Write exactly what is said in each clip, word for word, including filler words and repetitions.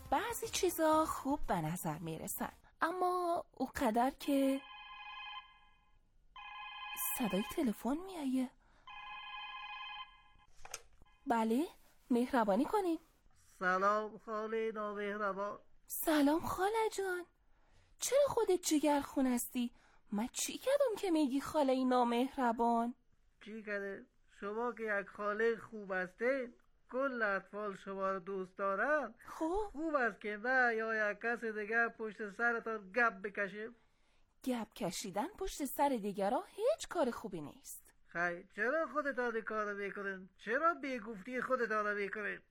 بعضی چیزا خوب به نظر میرسن، اما او قدر که صدای تلفن میایه. بله، مهربانی کنین. سلام خاله نامهربان. سلام خاله جان. چرا خودت جگرخون هستی؟ من چی کردم که میگی خاله نامهربان؟ چی کرده؟ شما که یک خاله خوب هستین، کل اطفال شما رو دوست دارن. خب خوب است که من یا یک کس دیگر پشت سرتان گپ بکشیم. گپ کشیدن پشت سر دیگران هیچ کار خوبی نیست. خیلی چرا خودتان این کار رو میکنین؟ چرا بیگفتی خودتان رو میکنین؟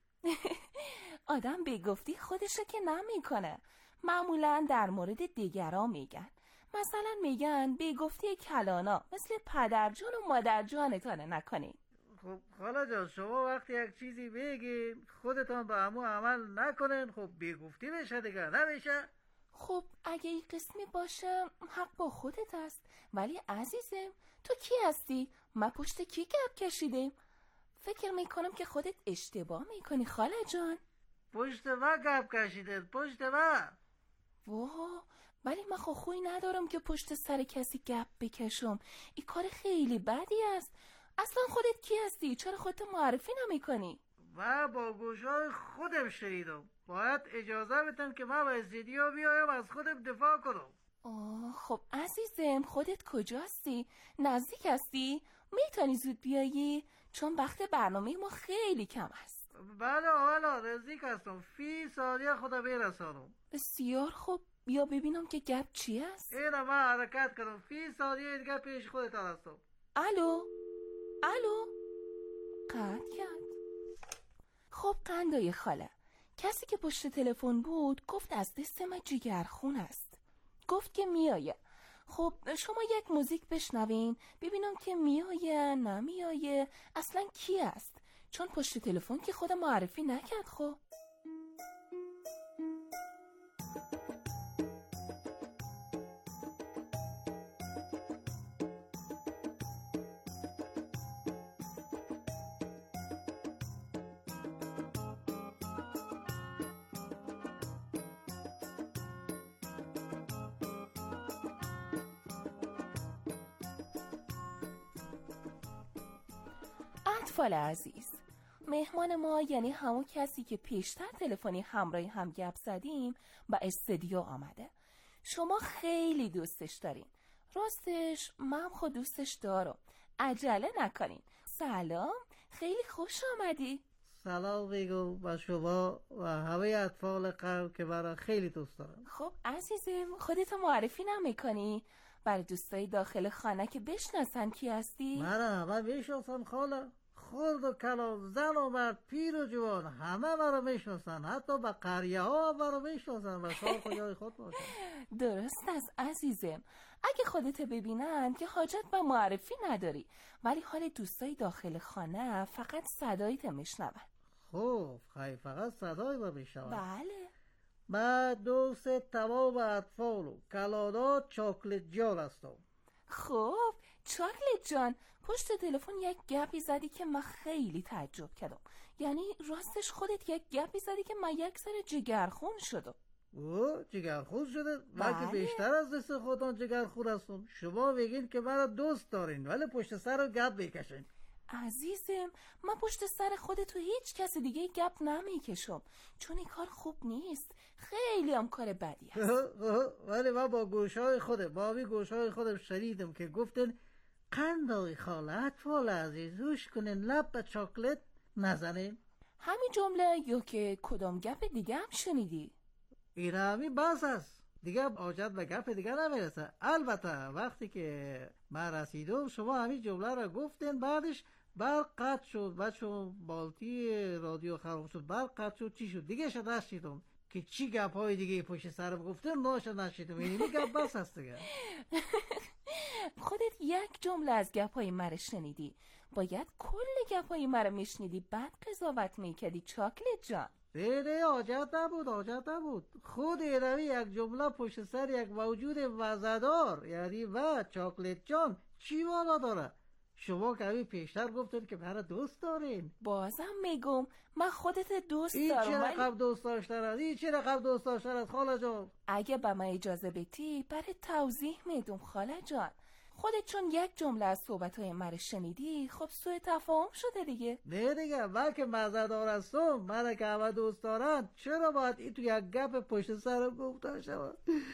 آدم بیگفتی خودشو که نمیکنه. معمولا در مورد دیگران میگن. مثلا میگن بیگفتی کلانا مثل پدرجان و مادرجانتانه نکنین. خب خاله جان، شما وقتی یک چیزی بگین خودتان به همون عمل نکنین، خب بیگفتی بشه دیگه، نمیشه؟ خب اگه این قسمی باشه حق با خودت است، ولی عزیزم تو کی هستی؟ من پشت کی گپ کشیدیم؟ فکر میکنم که خودت اشتباه میکنی خاله جان. پشت ما گپ کشیدین، پشت ما. واه، ولی من خو خوی ندارم که پشت سر کسی گپ بکشم. این کار خیلی بدی است. اصلا خودت کی هستی؟ چرا خودت معرفی نمی کنی؟ و با گوشای خودم شنیدم. باید اجازه بدن که من با استودیو بیایم از خودم دفاع کنم. آه خب عزیزم، خودت کجاستی؟ نزدیک هستی؟ میتونی زود بیایی؟ چون وقت برنامه ما خیلی کم است. بله اولا نزدیک هستم، فی ثانیه خدا برسانم. بسیار خوب، بیا ببینم که گپ چی است. اینه من حرکت کنم، فی ثانیه دیگه پیش خودتان هستم. الو الو قطع کرد. خب قندای خاله، کسی که پشت تلفن بود گفت از دست من جگرخون است. گفت که میایه. خب شما یک موزیک بشنوین ببینم که میایه نمیایه، اصلا کی است، چون پشت تلفن که خود معرفی نکرد. خب اطفال عزیز، مهمان ما یعنی همون کسی که پیشتر تلفنی همراهی هم گپ زدیم با استودیو آمده. شما خیلی دوستش دارین. راستش من خود دوستش دارم. عجله نکنین. سلام، خیلی خوش آمدی. سلام میگم با شما و همه اطفال قلب که برای خیلی دوست دارم. خب عزیزم، خودتو معرفی نمیکنی؟ برای دوستای داخل خانه که بشناسن کی هستی؟ من همه میشناسن خاله، خرد و کلان، زن و مرد، پیر و جوان، همه مرا میشناسن، حتی به قریه ها مرا میشناسن و شما کجای خود باشن. درست است عزیزم. اگه خودت ببینن که حاجت به معرفی نداری، ولی حال دوستای داخل خانه فقط صدایت میشنون. خب خیلی فقط صدای ما میشنون. بله. من دوست تمام اطفال و کلانات چاکلت جان هستم. خب چاکلت جان، پشت تلفن یک گپی زدی که من خیلی تعجب کردم. یعنی راستش خودت یک گپی زدی که من یک سر جگرخون شدم. او جگرخون شده؟ من که بیشتر از دست خودان جگرخون هستم. شما بگین که مرا دوست دارین ولی پشت سر رو گپ بکشین. عزیزم، من پشت سر خودت و هیچ کس دیگه گپ نمیکشم، چون این کار خوب نیست. خیلی هم کار بدی است. ولی من با گوشای خودم با می گوشای خودم شنیدم که گفتن قندای خاله اطفال عزیز روش کنین لب به چاکلت نزنین. همین جمله یا که کدام گپ دیگه هم شنیدی؟ این همین بس است دیگه، حاجت به گپ دیگه نمیرسه. البته وقتی که من رسیدم شما همین جمله را گفتین، بعدش برق قطع شد، بعد شما بالتی رادیو خراب شد، برق قطع شد، چی شد دیگه شد نشیدم که چی گپ های دیگه پشت سرم گفتن، ناشد نشیدم. این گپ بس است دیگه. خودت یک جمله از گپ های مرا شنیدی، باید کل گپ های مرا میشنیدی بعد قضاوت میکردی چاکلت جان. نه نه حاجت نبود، حاجت نبود. خود ایروی یک جمله پشت سر یک موجود وزدار یعنی و چاکلت جان چی والا داره؟ شما کمی پیشتر گفتید که برای دوست دارین. بازم میگم من خودت دوست این دارم. چه رقم دوست داشتن است؟ این چه رقم دوست داشتن است خاله جان؟ اگه به من اجازه بدی برای توضیح میدم خاله جان. خودت چون یک جمله از صحبت‌های من شنیدی، خب سوء تفاهم شده دیگه. نه دیگه، من که مزه‌دار هستم، من که همه دوست دارن، چرا باید این تو یک گپ پشت سرم گفته شود؟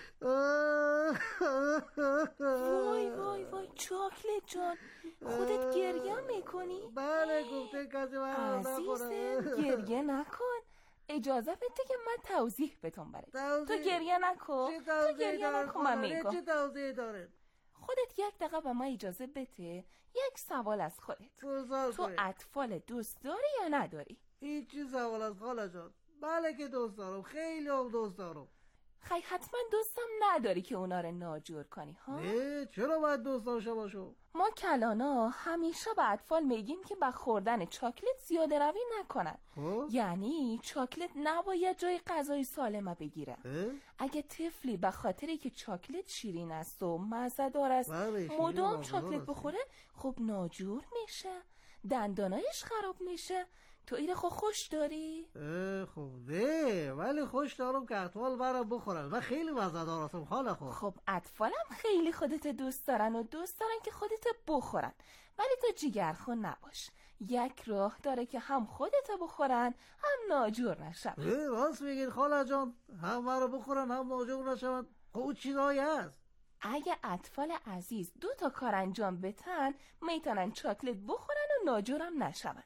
وای وای وای چاکلت جان، خودت گریه میکنی؟ بله گفته کسی من عزیزم گریه نکن. اجازه بده که من توضیح بهتون برم. تو گریه نکن. تو گریه نکن من میگم. چه توضیح داره؟ خودت یک دقیقه به من اجازه بده. یک سوال از خودت. تو اطفال دوست داری یا نداری؟ این چی سوال از خاله جان؟ بله که دوست دارم، خیلی هم دوست دارم. خیلی حتما دوستم نداری که اونا رو ناجور کنی ها؟ نه چرا باید دوست داشته باشم؟ ما کلانا همیشه به اطفال میگیم که با خوردن چاکلت زیاده روی نکنن. یعنی چاکلت نباید جای غذای سالمه بگیره. اگه طفلی به خاطری که چاکلت شیرین است و مزه دار است مدام چاکلت بخوره، خب ناجور میشه، دندانایش خراب میشه. تو ایره خو خوش داری؟ خب نه، ولی خوش دارم که اطفال برام بخورن. من خیلی مزه دار هستم خاله خود. خب اطفالم خیلی خودت دوست دارن و دوست دارن که خودت بخورن، ولی تو جیگرخون نباش. یک راه داره که هم خودت بخورن هم ناجور نشن. راست میگین خاله جان، هم مرا بخورن هم ناجور نشن. خب چیزایی هست؟ اگه اطفال عزیز دو تا کار انجام بدن میتونن چاکلت بخورن و ناجورم نشون.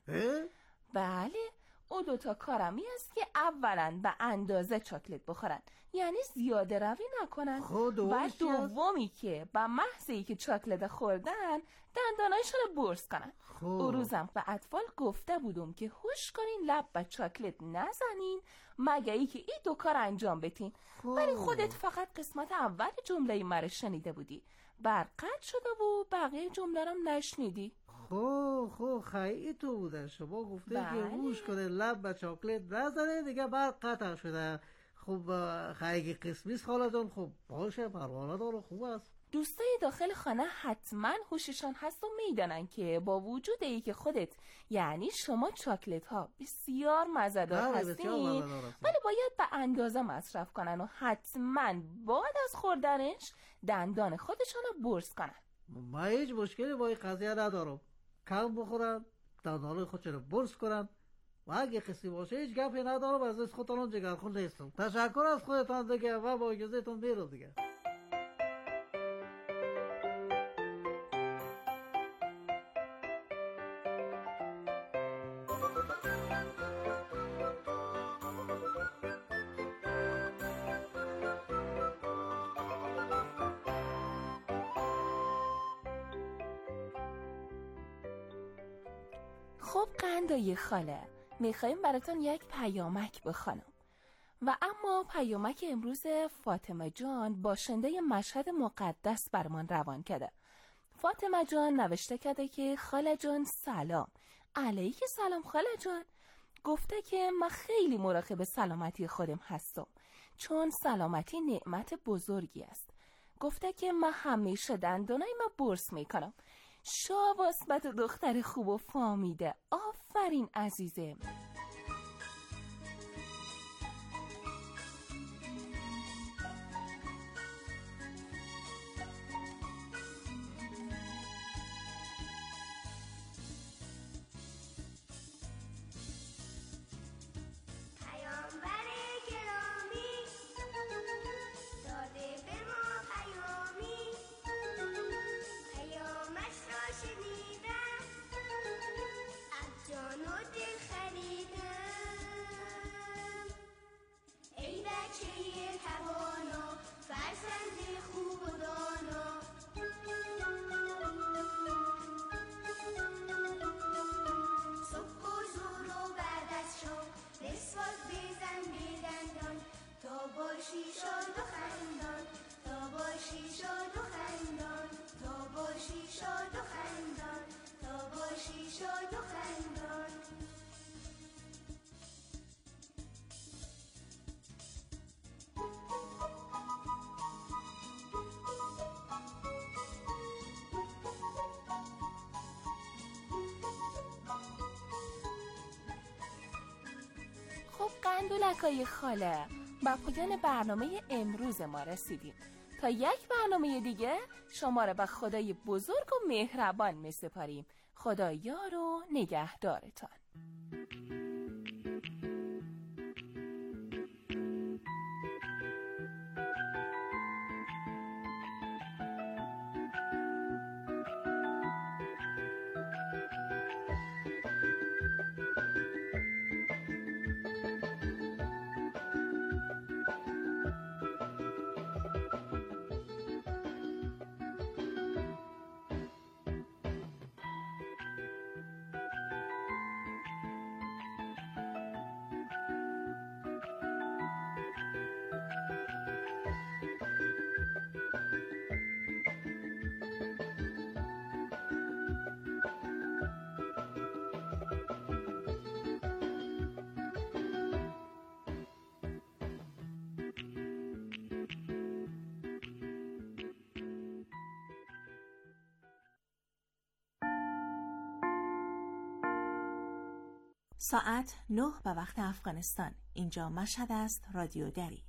بله، او دوتا کارمی است که اولا به اندازه چاکلت بخورن، یعنی زیاده روی نکنن، و دومی که به محضی که چاکلت خوردن دندانایشون رو برس کنن. او روزم به اطفال گفته بودم که هوش کنین لب به چاکلت نزنین مگه ای که این دو کار انجام بدین. ولی خودت فقط قسمت اول جمله مرا شنیده بودی، برقد شده و بقیه جمله رو نشنیدی. خب خب خیلی تو بوده، شما گفته که هوش کنه لب به چاکلت نزنه دیگه بر قطع شده. خب خیلی قسمیست خاله جان. خب باشه، پروانه داره، خوب است. دوستای داخل خانه حتما هوششان هست و میدانن که با وجود ای که خودت یعنی شما چاکلت ها بسیار مزه‌دار هستین، ولی باید به اندازه مصرف کنن و حتما بعد از خوردنش دندان خودشان رو برس کنن. من هیچ مشکلی با این قضیه ندارم، کم بخورن دندان خودشون رو برس کنن و اگه قصی باشه هیچ گپی ندارم. از از خودتان جگرخون نیستم. تشکر از خودتان دیگه و با اجازهتون میرم دیگه. خب قندای خاله، میخوایم براتون یک پیامک بخوانم و اما پیامک امروز فاطمه جان باشنده مشهد مقدس برمان روان کرده. فاطمه جان نوشته کرده که خاله جان سلام. علیک سلام خاله جان. گفته که من خیلی مراقب سلامتی خودم هستم چون سلامتی نعمت بزرگی است. گفته که من همیشه دندانای من برس میکنم. شاباس به تو دختر خوب و فامیده. آفرین عزیزم. جان و دل خرید قندولکای خاله، با پایان برنامه امروز ما رسیدیم. تا یک برنامه دیگه شما را به خدای بزرگ و مهربان می سپاریم. خدا یار و نگهدارتان. ساعت نه به وقت افغانستان. اینجا مشهد است، رادیو دری.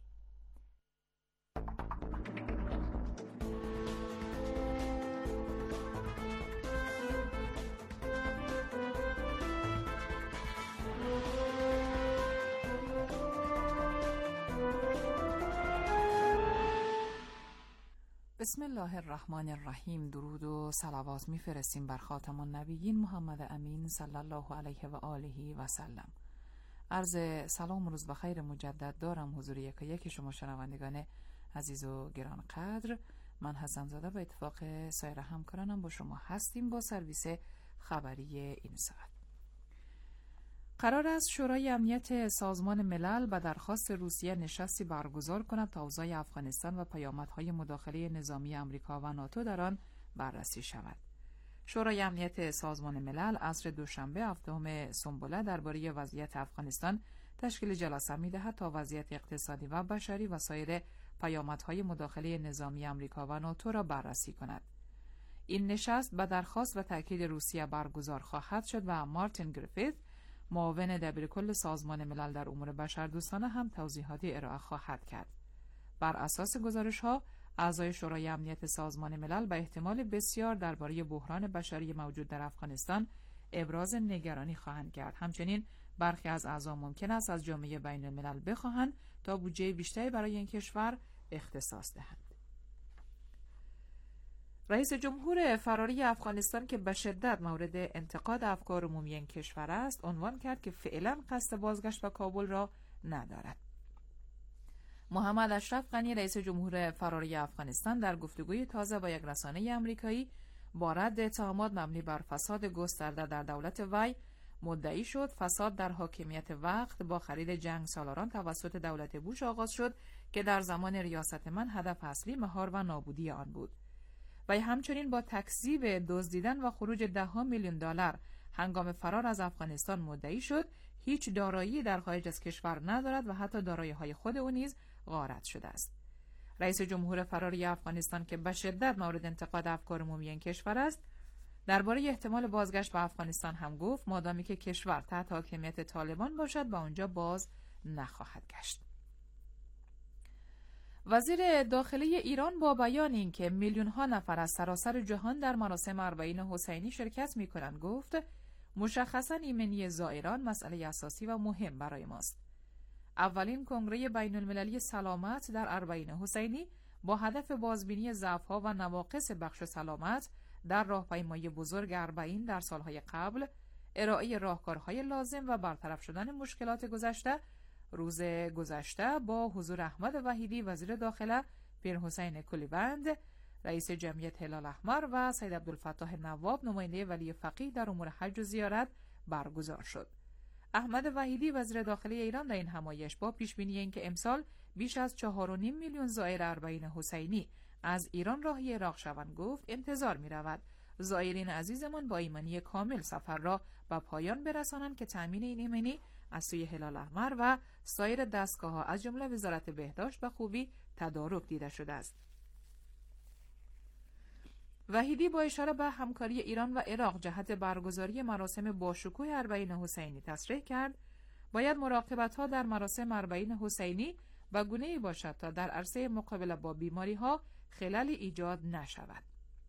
بسم الله الرحمن الرحیم. درود و صلوات میفرستیم بر خاتم النبیین محمد امین صلی الله علیه و آله و سلم. عرض سلام و روز بخیر مجدد دارم حضور یک یک شما شنوندگان عزیز و گران قدر. من حسن زاده و اتفاق سایر همکارانم با شما هستیم با سرویس خبری این ساعت. قرار است شورای امنیت سازمان ملل به درخواست روسیه نشستی برگزار کند تا اوضاع افغانستان و پیامدهای مداخله نظامی آمریکا و ناتو در آن بررسی شود. شورای امنیت سازمان ملل عصر دوشنبه هفتم سنبله درباره وضعیت افغانستان تشکیل جلسه می‌دهد تا وضعیت اقتصادی و بشری و سایر پیامدهای مداخله نظامی آمریکا و ناتو را بررسی کند. این نشست به درخواست و تاکید روسیه برگزار خواهد شد و مارتین گریفیث معاون دبیرکل سازمان ملل در امور بشردوستانه هم توضیحاتی ارائه خواهد کرد. بر اساس گزارش‌ها، اعضای شورای امنیت سازمان ملل به احتمال بسیار درباره بحران بشری موجود در افغانستان ابراز نگرانی خواهند کرد. همچنین برخی از اعضا ممکن است از جامعه بین الملل بخواهند تا بودجه بیشتری برای این کشور اختصاص دهند. رئیس جمهور فراری افغانستان که به شدت مورد انتقاد افکار عمومی این کشور است، عنوان کرد که فعلا قصد بازگشت به کابل را ندارد. محمد اشرف غنی رئیس جمهور فراری افغانستان در گفتگوی تازه با یک رسانه آمریکایی با رد اتهامات مبنی بر فساد گسترده در دولت وی مدعی شد فساد در حاکمیت وقت با خرید جنگ سالاران توسط دولت بوش آغاز شد که در زمان ریاست من هدف اصلی مهار و نابودی آن بود. و همچنین با تکذیب دزدیدن و خروج ده ها میلیون دلار هنگام فرار از افغانستان مدعی شد هیچ دارایی در خارج از کشور ندارد و حتی دارایی‌های خود او نیز غارت شده است. رئیس جمهور فراری افغانستان که به شدت مورد انتقاد افکار عمومی این کشور است، درباره احتمال بازگشت به افغانستان هم گفت مادامی که کشور تحت حاکمیت طالبان باشد به آنجا باز نخواهد گشت. وزیر داخلی ایران با بیان اینکه میلیون ها نفر از سراسر جهان در مراسم اربعین حسینی شرکت می‌کنند گفت مشخصاً ایمنی زائران مسئله اساسی و مهم برای ماست. اولین کنگره بین المللی سلامت در اربعین حسینی با هدف بازبینی ضعف‌ها و نواقص بخش سلامت در راهپیمایی بزرگ اربعین در سالهای قبل، ارائه راهکارهای لازم و برطرف شدن مشکلات گذشته روز گذشته با حضور احمد وحیدی وزیر داخله، پیر حسین کلیوند رئیس جمعیت هلال احمر و سید عبدالفتاح نواب نماینده ولی فقیه در امور حج و زیارت برگزار شد. احمد وحیدی وزیر داخلی ایران در این همایش با پیشبینی اینکه امسال بیش از چهار و نیم میلیون زائر اربعین حسینی از ایران راهی عراق شوند گفت انتظار می رود زائرین عزیزمان با ایمنی کامل سفر را به پایان برسانند که تأمین این ایمنی از سوی هلال احمر و سایر دستگاه‌ها از جمله وزارت بهداشت به خوبی تدارک دیده شده است. وحیدی با اشاره به همکاری ایران و عراق جهت برگزاری مراسم باشکوه اربعین حسینی تصریح کرد باید مراقبت‌ها در مراسم اربعین حسینی و گونه‌ای باشد تا در عرصه مقابله با بیماری‌ها خللی ایجاد نشود.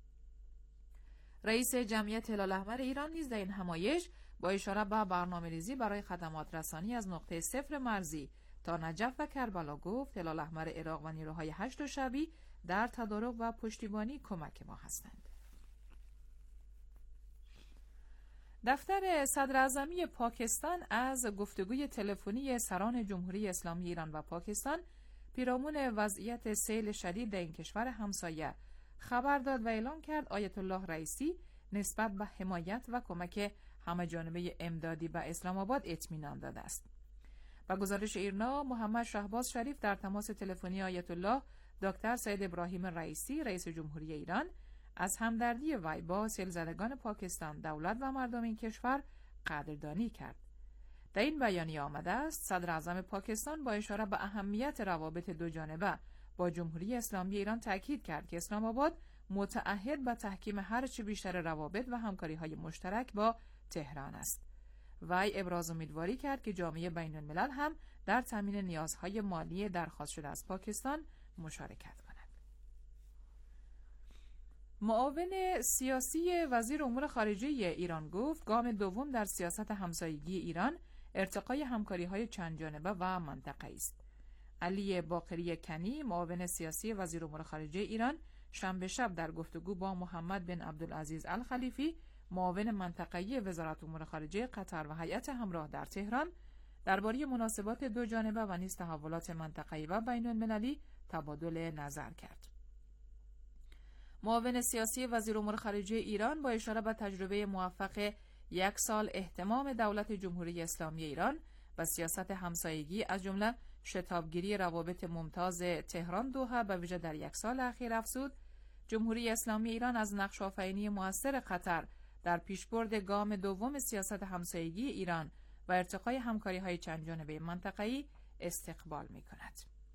رئیس جمعیت هلال احمر ایران نیز در این همایش با اشاره به برنامه‌ریزی برای خدمات رسانی از نقطه صفر مرزی تا نجف و کربلا گفت هلال احمر عراق و نیروهای هشت شعبی در تدارک و پشتیبانی کمک ما هستند. دفتر صدراعظمی پاکستان از گفتگوی تلفنی سران جمهوری اسلامی ایران و پاکستان پیرامون وضعیت سیل شدید در این کشور همسایه خبر داد و اعلام کرد آیت الله رئیسی نسبت به حمایت و کمک همه‌جانبه امدادی به اسلام آباد اطمینان داده است. با گزارش ایرنا، محمد شهباز شریف در تماس تلفنی آیت الله دکتر سید ابراهیم رئیسی رئیس جمهوری ایران از همدردی وی با سیلزدگان پاکستان، دولت و مردم این کشور قدردانی کرد. در این بیانیه آمده است صدراعظم پاکستان با اشاره به اهمیت روابط دو جانبه با جمهوری اسلامی ایران تاکید کرد که اسلام آباد متعهد به تحکیم هر چه بیشتر روابط و همکاری‌های مشترک با تهران است. وی ابراز امیدواری کرد که جامعه بین الملل هم در تامین نیازهای مالی درخواست شده از پاکستان مشارکت کند. معاون سیاسی وزیر امور خارجه ایران گفت گام دوم در سیاست همسایگی ایران ارتقای همکاری‌های چند جانبه و منطقه‌ای است. علی باقری کنی معاون سیاسی وزیر امور خارجه ایران شنبه شب در گفتگو با محمد بن عبدالعزیز الخلیفی معاون منطقه‌ای وزارت امور خارجه قطر و هیئت همراه در تهران درباره مناسبات دو جانبه و نیز تحولات منطقه‌ای و بین‌المللی تبادل نظر کرد. معاون سیاسی وزیر امور خارجه ایران با اشاره به تجربه موفق یک سال اهتمام دولت جمهوری اسلامی ایران و سیاست همسایگی از جمله شتابگیری روابط ممتاز تهران دوحه به ویژه در یک سال اخیر افزود جمهوری اسلامی ایران از نقش آفرینی موثر قطر در پیشبرد گام دوم سیاست همسایگی ایران و ارتقای همکاری‌های چند جانبه منطقه‌ای استقبال می‌کند.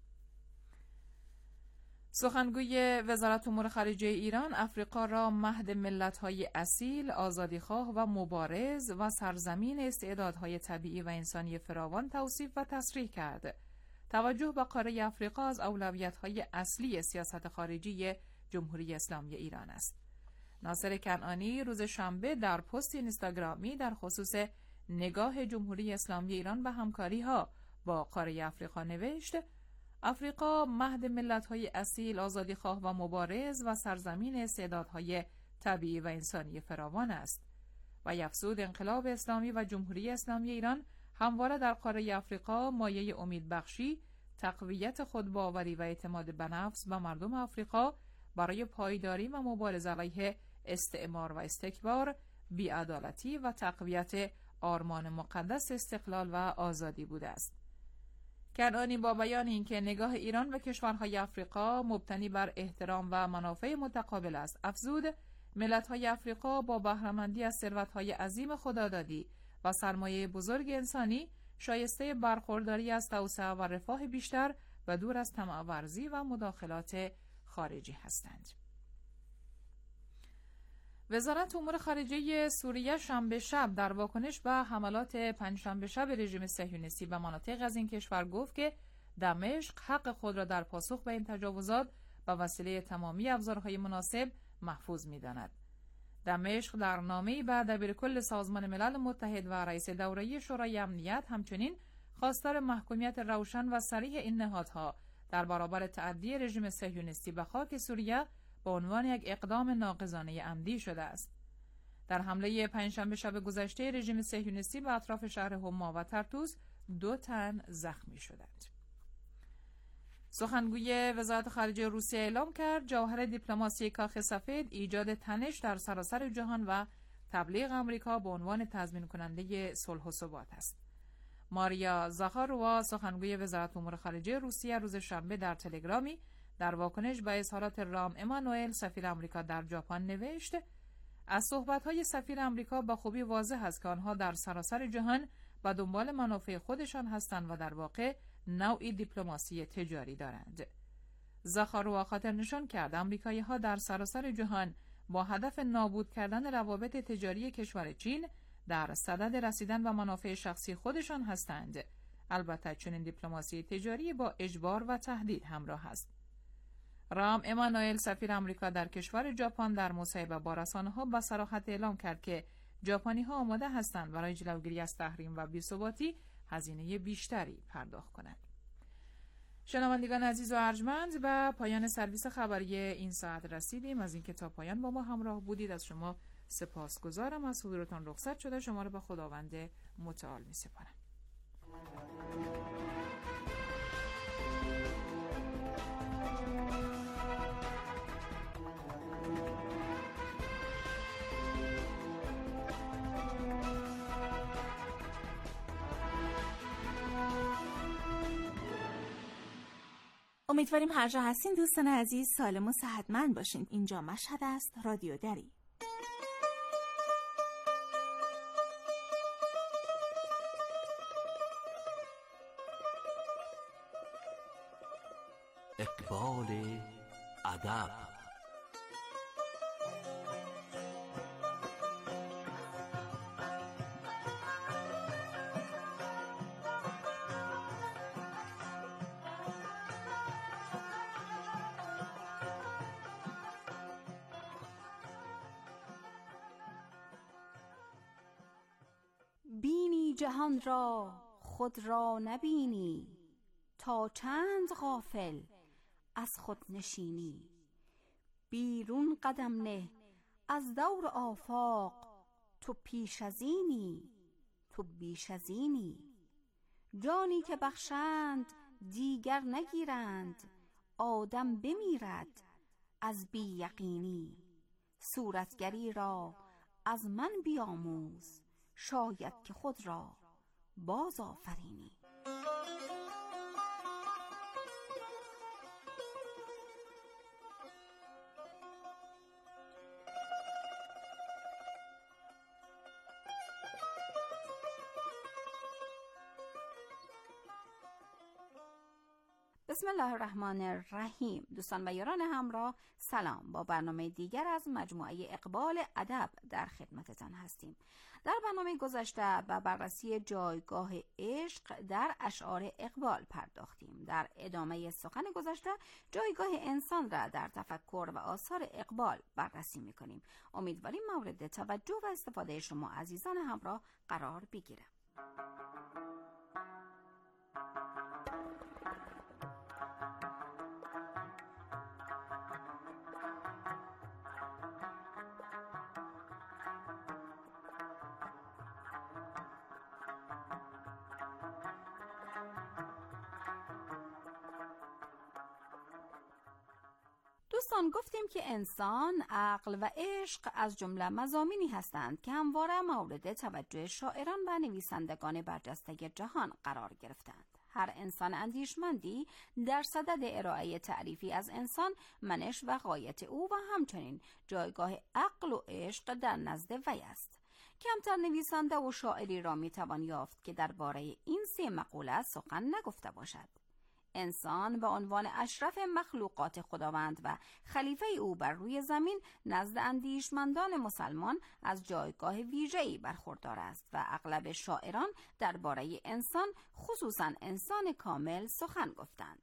سخنگوی وزارت امور خارجه ایران افریقا را مهد ملت‌های اصیل، آزادیخواه و مبارز و سرزمین استعدادهای طبیعی و انسانی فراوان توصیف و تصریح کرد. توجه به قاره افریقا از اولویت‌های اصلی سیاست خارجی جمهوری اسلامی ایران است. ناصر کنعانی روز شنبه در پست اینستاگرامی در خصوص نگاه جمهوری اسلامی ایران به همکاری‌ها با قاره افریقا نوشت: افریقا مهد ملت‌های اصیل، آزادیخواه و مبارز و سرزمین استعدادهای طبیعی و انسانی فراوان است. و افزود انقلاب اسلامی و جمهوری اسلامی ایران همواره در قاره افریقا مایه امیدبخشی، تقویت خودباوری و اعتماد به نفس به مردم افریقا برای پایداری و مبارزه علیه استعمار و استکبار، بی‌عدالتی و تقویت آرمان مقدس استقلال و آزادی بوده است. کنعانی با بیان اینکه نگاه ایران و کشورهای افریقا مبتنی بر احترام و منافع متقابل است، افزود ملت‌های افریقا با بهره‌مندی از ثروت‌های عظیم خدادادی و سرمایه بزرگ انسانی شایسته برخورداری از توسعه و رفاه بیشتر و دور از طمع‌ورزی و مداخلات خارجی هستند. وزارت امور خارجه سوریه شنبه شب در واکنش به حملات پنجشنبه شب رژیم صهیونیستی به مناطق از این کشور گفت که دمشق حق خود را در پاسخ به این تجاوزات به وسیله تمامی ابزارهای مناسب محفوظ می‌داند. دمشق در نامه‌ای به دبیرکل سازمان ملل متحد و رئیس دوره‌ای شورای امنیت همچنین خواستار محکومیت روشن و صریح این نهادها در برابر تعدی رژیم صهیونیستی به خاک سوریه به عنوان یک اقدام ناقضانه عمدی شده است. در حمله پنجشنبه شب گذشته رژیم صهیونیستی به اطراف شهر حما و ترتوز دو تن زخمی شدند. سخنگوی وزارت خارجه روسیه اعلام کرد جوهر دیپلماسی کاخ سفید ایجاد تنش در سراسر جهان و تبلیغ آمریکا به عنوان تضمین کننده صلح و ثبات است. ماریا زاخاروا سخنگوی وزارت امور خارجه روسیه روز شنبه در تلگرامی در واکنش به اظهارات رام امانوئل سفیر آمریکا در ژاپن نوشت: از صحبت‌های سفیر آمریکا با خوبی واضح است که آنها در سراسر جهان به دنبال منافع خودشان هستند و در واقع نوعی دیپلماسی تجاری دارند. زاخاروا خاطر نشان کرد آمریکایی‌ها در سراسر جهان با هدف نابود کردن روابط تجاری کشور چین در صدد رسیدن و منافع شخصی خودشان هستند. البته چنین دیپلماسی تجاری با اجبار و تهدید همراه است. رام امانوئل سفیر آمریکا در کشور ژاپن در مصاحبه با رسانه‌ها با صراحت اعلام کرد که ژاپنی‌ها آماده هستند برای جلوگیری از تحریم و بی‌ثباتی هزینه بیشتری پرداخت کنند. شنوندگان عزیز و ارجمند، به پایان سرویس خبری این ساعت رسیدیم. از اینکه تا پایان با ما همراه بودید از شما سپاسگزارم. از حضورتان رخصت شده شما را به خداوند متعال می‌سپارم. امیدواریم هر جا هستین دوستان عزیز سالم و صحتمند باشین. اینجا مشهد است، رادیو دری. اقبال ادب. بینی جهان را خود را نبینی، تا چند غافل از خود نشینی. بیرون قدم نه از دور آفاق، تو پیش از اینی تو بیش از اینی. جانی که بخشند دیگر نگیرند، آدم بمیرد از بی یقینی. صورتگری را از من بیاموز، شاید که خود را باز آفرینی. بسم الله الرحمن الرحیم. دوستان و یاران همراه سلام. با برنامه دیگر از مجموعه اقبال ادب در خدمتتان هستیم. در برنامه گذشته به بررسی جایگاه عشق در اشعار اقبال پرداختیم. در ادامه سخن گذشته جایگاه انسان را در تفکر و آثار اقبال بررسی می‌کنیم. امیدواریم مورد توجه و استفاده شما عزیزان همراه قرار بگیره. دوستان گفتیم که انسان، عقل و عشق از جمله مضامینی هستند که همواره مورد توجه شاعران و نویسندگان برجسته جهان قرار گرفتند. هر انسان اندیشمندی در صدد ارائه تعریفی از انسان، منش و غایت او و همچنین جایگاه عقل و عشق در نزد وی است. کمتر نویسنده و شاعری را میتوان یافت که درباره این سه مقوله سخن نگفته باشد. انسان به عنوان اشرف مخلوقات خداوند و خلیفه او بر روی زمین نزد اندیشمندان مسلمان از جایگاه ویژه‌ای برخوردار است و اغلب شاعران درباره انسان، خصوصا انسان کامل، سخن گفتند.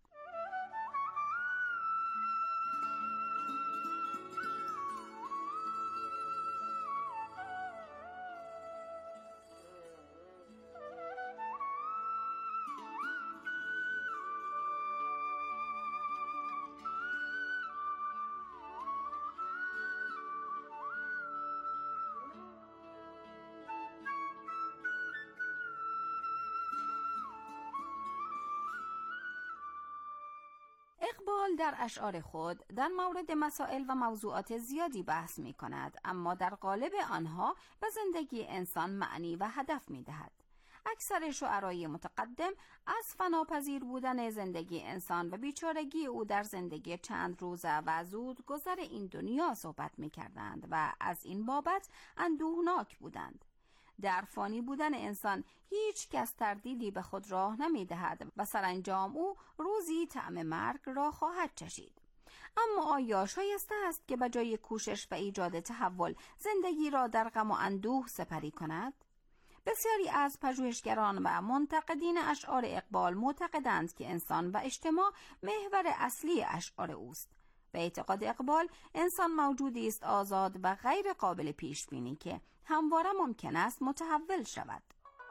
اقبال در اشعار خود در مورد مسائل و موضوعات زیادی بحث می کند، اما در قالب آنها به زندگی انسان معنی و هدف می دهد. اکثر شعرای متقدم از فناپذیر بودن زندگی انسان و بیچارگی او در زندگی چند روزه و زود گذر این دنیا صحبت می کردند و از این بابت اندوهناک بودند. در فانی بودن انسان هیچ کس تردیدی به خود راه نمی دهد و سرانجام او روزی طعم مرگ را خواهد چشید. اما آیا شایسته است که به جای کوشش و ایجاد تحول زندگی را در غم و اندوه سپری کند؟ بسیاری از پژوهشگران و منتقدین اشعار اقبال معتقدند که انسان و اجتماع محور اصلی اشعار اوست. به اعتقاد اقبال انسان موجودی است آزاد و غیر قابل پیش بینی که همواره ممکن است متحول شود.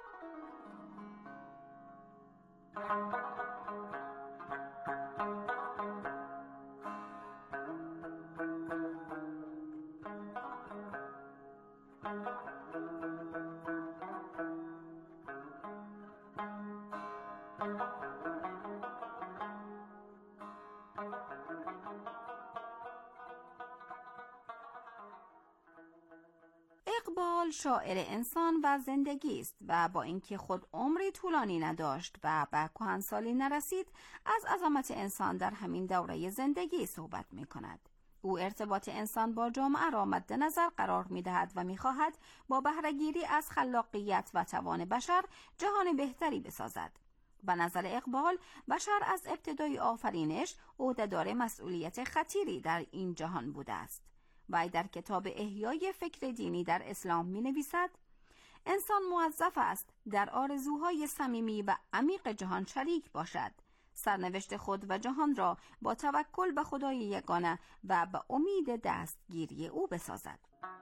اقبال شاعر انسان و زندگی است و با اینکه خود عمری طولانی نداشت و به کهنسالی نرسید، از عظمت انسان در همین دوره زندگی صحبت می کند. او ارتباط انسان با جامعه را مد نظر قرار می دهد و می خواهد با بهره‌گیری از خلاقیت و توان بشر جهان بهتری بسازد. به نظر اقبال بشر از ابتدای آفرینش عهده‌دار مسئولیت خطیری در این جهان بوده است. و در کتاب احیای فکر دینی در اسلام می نویسد: انسان موظف است در آرزوهای صمیمی و عمیق جهان شریک باشد، سرنوشت خود و جهان را با توکل به خدای یگانه و به امید دستگیری او بسازد.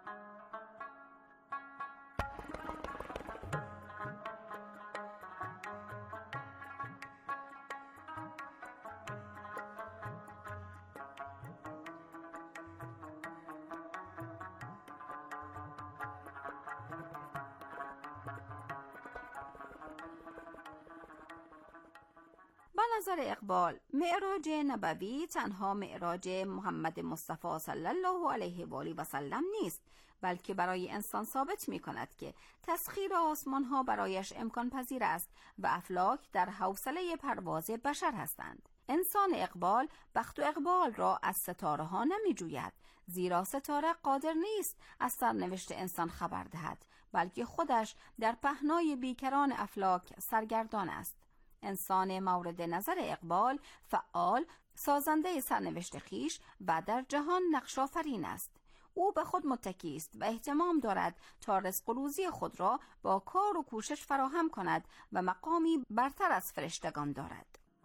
به نظر اقبال معراج نبوی تنها معراج محمد مصطفی صلی الله علیه و آله و سلم نیست، بلکه برای انسان ثابت می کند که تسخیر آسمان ها برایش امکان پذیر است و افلاک در حوصله پرواز بشر هستند. انسان اقبال بخت و اقبال را از ستاره ها نمی جوید، زیرا ستاره قادر نیست از سرنوشت انسان خبر دهد، بلکه خودش در پهنای بیکران افلاک سرگردان است. انسان مورد نظر اقبال فعال، سازنده سرنوشت خویش و در جهان نقش آفرین است. او به خود متکی است و اهتمام دارد تا رزق و روزی خود را با کار و کوشش فراهم کند و مقامی برتر از فرشتگان دارد.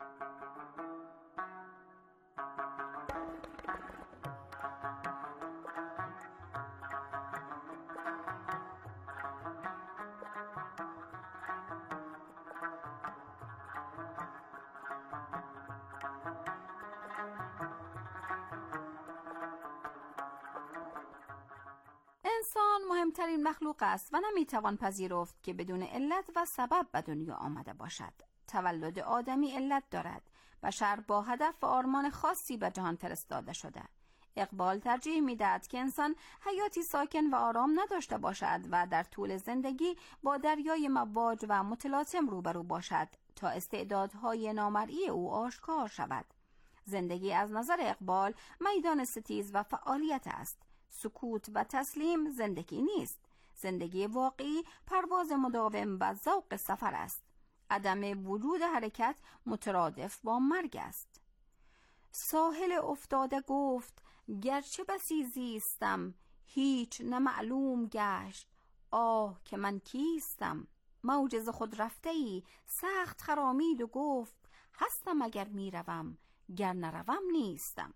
انسان مهمترین مخلوق است و نمیتوان پذیرفت که بدون علت و سبب به دنیا آمده باشد. تولد آدمی علت دارد. بشر با هدف و آرمان خاصی به جهان فرستاده شده. اقبال ترجیح میدهد که انسان حیاتی ساکن و آرام نداشته باشد و در طول زندگی با دریای مواج و متلاطم روبرو باشد تا استعدادهای نامرئی او آشکار شود. زندگی از نظر اقبال میدان ستیز و فعالیت است. سکوت و تسلیم زندگی نیست. زندگی واقعی پرواز مداوم و ذوق سفر است. عدم وجود حرکت مترادف با مرگ است. ساحل افتاده گفت گرچه بسی زیستم، هیچ نمعلوم گشت، آه که من کیستم. موجز خود رفته ای سخت خرامید و گفت هستم اگر میروم، گر نروم نیستم.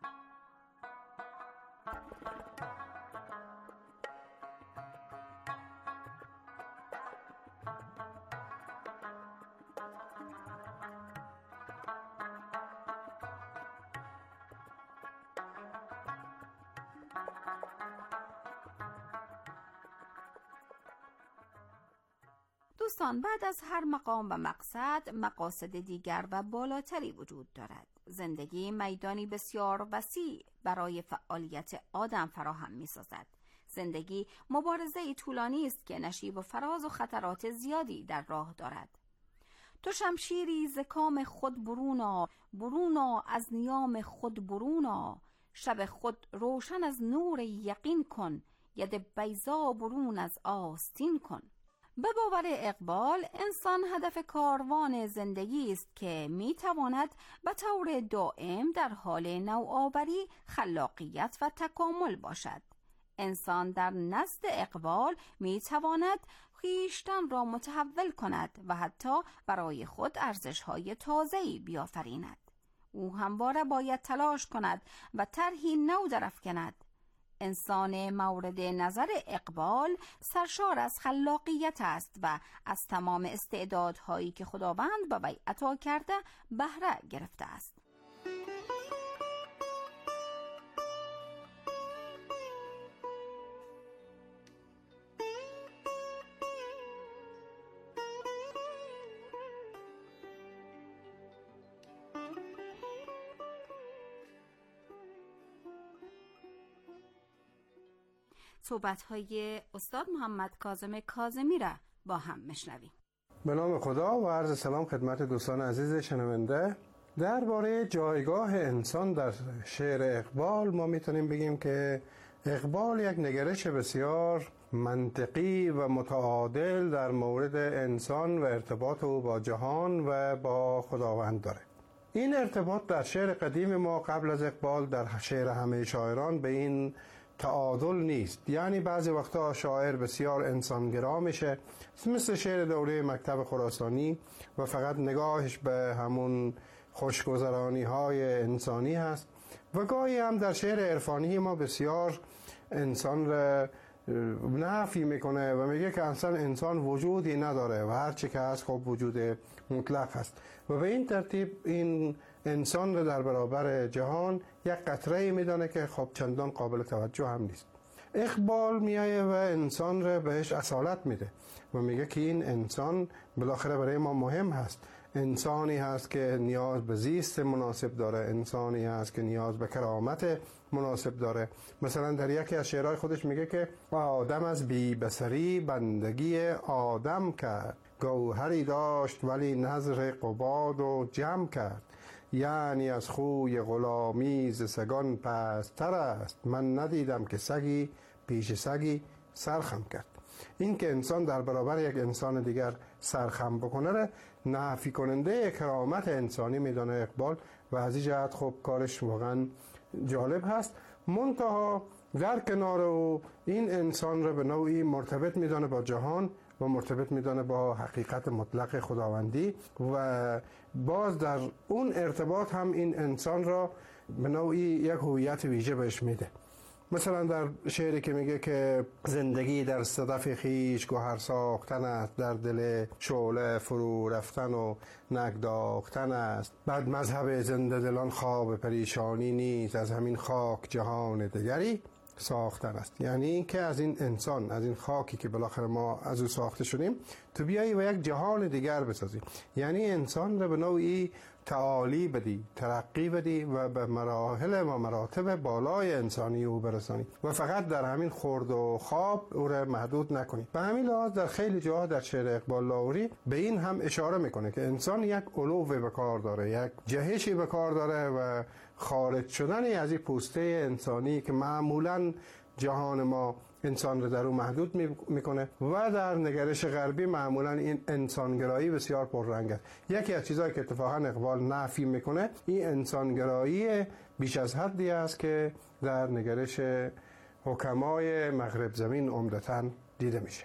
دوستان، بعد از هر مقام و مقصد مقاصد دیگر و بالاتری وجود دارد. زندگی میدانی بسیار وسیع برای فعالیت آدم فراهم می سازد. زندگی مبارزه طولانی است که نشیب و فراز و خطرات زیادی در راه دارد. تو شمشیری ز کام خود برونا، برونا از نیام خود برونا. شب خود روشن از نور یقین کن، ید بیضا برون از آستین کن. به باور اقبال انسان هدف کاروان زندگی است که می تواند به طور دائم در حال نوآوری، خلاقیت و تکامل باشد. انسان در نزد اقبال می تواند خویشتن را متحول کند و حتی برای خود ارزش‌های تازه‌ای بیافریند. او همواره باید تلاش کند و طرحی نو درافکند. انسان مورد نظر اقبال سرشار از خلاقیت است و از تمام استعدادهایی که خداوند به وی عطا کرده بهره گرفته است. صحبت‌های استاد محمد کاظم کاظمی را با هم میشنویم. به نام خدا و عرض سلام خدمت دوستان عزیز شنونده. درباره جایگاه انسان در شعر اقبال ما میتونیم بگیم که اقبال یک نگرش بسیار منطقی و متعادل در مورد انسان و ارتباط او با جهان و با خداوند داره. این ارتباط در شعر قدیم ما قبل از اقبال در شعر همه شاعران به این تعادل نیست. یعنی بعضی وقتا شاعر بسیار انسانگرا میشه مثل شعر دوره مکتب خراسانی و فقط نگاهش به همون خوشگذرانی های انسانی هست و گاهی هم در شعر عرفانی ما بسیار انسان را نفی میکنه و میگه که اصلا انسان وجودی نداره و هر چی که هست خب وجود مطلق هست و به این ترتیب این انسان رو در برابر جهان یک قطره میدانه که خب چندان قابل توجه هم نیست. اقبال میایه و انسان رو بهش اصالت میده و میگه که این انسان بالاخره برای ما مهم هست. انسانی هست که نیاز به زیست مناسب داره، انسانی هست که نیاز به کرامت مناسب داره. مثلا در یکی از شعرهای خودش میگه که آدم از بی بصری بندگی آدم کرد، گوهری داشت ولی نظر قباد و جمع کرد، یعنی از خوی غلامی ز سگان پستر است، من ندیدم که سگی پیش سگی سرخم کرد. این که انسان در برابر یک انسان دیگر سرخم بکنه را نفی کننده کرامت انسانی میدانه اقبال و از این جهت خب کارش واقعا جالب هست. منتها در کنار او این انسان را به نوعی مرتبط میدانه با جهان و مرتبط میدانه با حقیقت مطلق خداوندی و باز در اون ارتباط هم این انسان را به نوعی یک هویت ویژه بهش میده. مثلا در شعری که میگه که زندگی در صدف خیش گوهر ساختن است، در دل شعله فرو رفتن و نگداختن است، بعد مذهب زنده دلان خواب پریشانی نیست، از همین خاک جهان دیگری ساختن است. یعنی این که از این انسان، از این خاکی که بالاخره ما از او ساخته شدیم تو بیایی و یک جهان دیگر بسازی. یعنی انسان رو به نوعی تعالی بدی، ترقی بدی و به مراحل و مراتب بالای انسانی او برسانی و فقط در همین خورد و خواب او را محدود نکنی. به همین لحاظ در خیلی جاها در شعر اقبال لاهوری به این هم اشاره میکنه که انسان یک علوی به کار داره، یک جهشی به کار داره و خارج شدنی از این پوسته انسانی که معمولاً جهان ما انسان رو در اون محدود میکنه و در نگرش غربی معمولا این انسانگرایی بسیار پررنگ است. یکی از چیزایی که اتفاقا اقبال نفی میکنه این انسانگرایی بیش از حدی است که در نگرش حکمای مغرب زمین عمدتاً دیده میشه.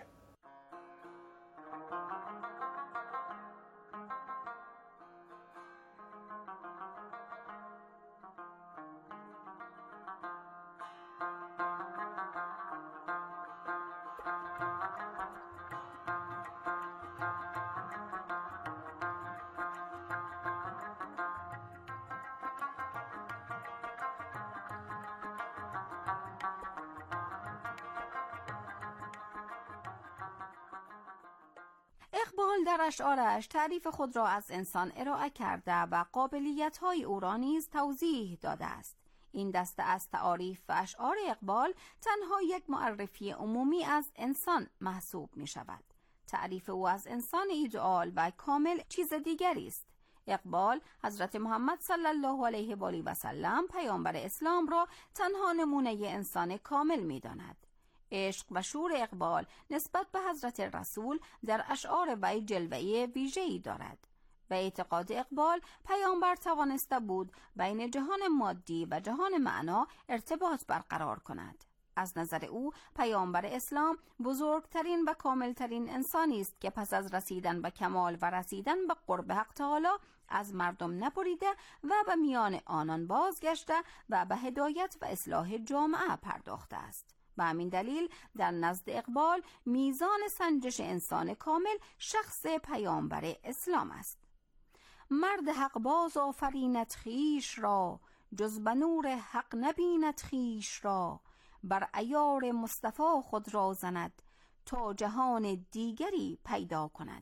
اقبال در اشعارش تعریف خود را از انسان ارائه کرده و قابلیت‌های او را نیز توضیح داده است. این دسته از تعاریف و اشعار اقبال تنها یک معرفی عمومی از انسان محسوب می شود. تعریف او از انسان ایدئال و کامل چیز دیگری است. اقبال حضرت محمد صلی الله علیه و آله و سلم پیامبر اسلام را تنها نمونه انسان کامل می داند. عشق و شور اقبال نسبت به حضرت رسول در اشعار وی جلوه ویژه‌ای دارد. و اعتقاد اقبال پیامبر توانسته بود بین جهان مادی و جهان معنا ارتباط برقرار کند. از نظر او پیامبر اسلام بزرگترین و کاملترین انسانی است که پس از رسیدن به کمال و رسیدن به قرب حق تعالی از مردم نبریده و به میان آنان بازگشته و به هدایت و اصلاح جامعه پرداخته است. به همین دلیل در نزد اقبال میزان سنجش انسان کامل شخص پیامبر اسلام است. مرد حق باز آفریند خویش را، جز به نور حق نبیند خویش را. بر عیار مصطفی خود را زند، تا جهان دیگری پیدا کند.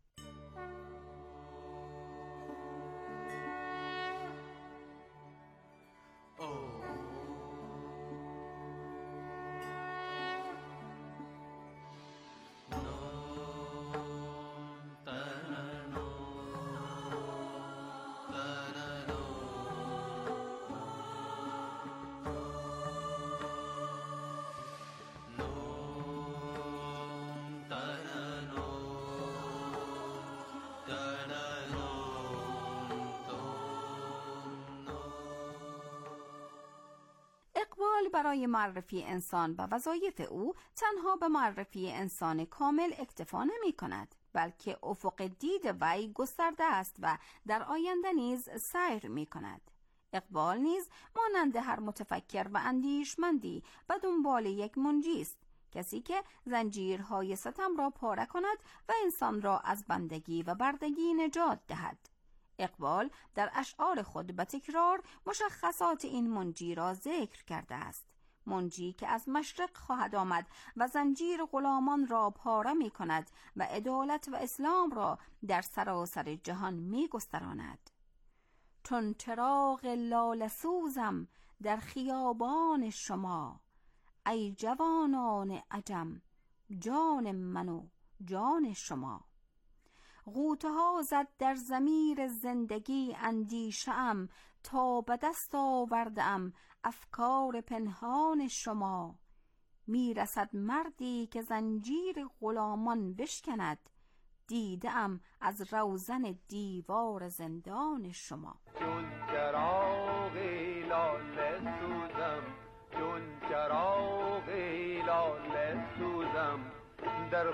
اقبال برای معرفی انسان و وظایف او تنها به معرفی انسان کامل اکتفا نمی کند، بلکه افق دید وی گسترده است و در آینده نیز سیر می کند. اقبال نیز مانند هر متفکر و اندیشمندی به دنبال یک منجی است، کسی که زنجیرهای ستم را پاره کند و انسان را از بندگی و بردگی نجات دهد. اقبال در اشعار خود به تکرار مشخصات این منجی را ذکر کرده است. منجی که از مشرق خواهد آمد و زنجیر غلامان را پاره می کند و عدالت و اسلام را در سراسر جهان می گستراند. چون چراغ لاله سوزم در خیابان شما، ای جوانان عجم جان من و جان شما. غوطه ها زد در ضمیر زندگی اندیشه‌ام، تا به دست آوردم افکار پنهان شما. میرسد مردی که زنجیر غلامان بشکند، دیدم از روزن دیوار زندان شما. چون چراغ لاله سوزم، چون چراغ لاله سوزم در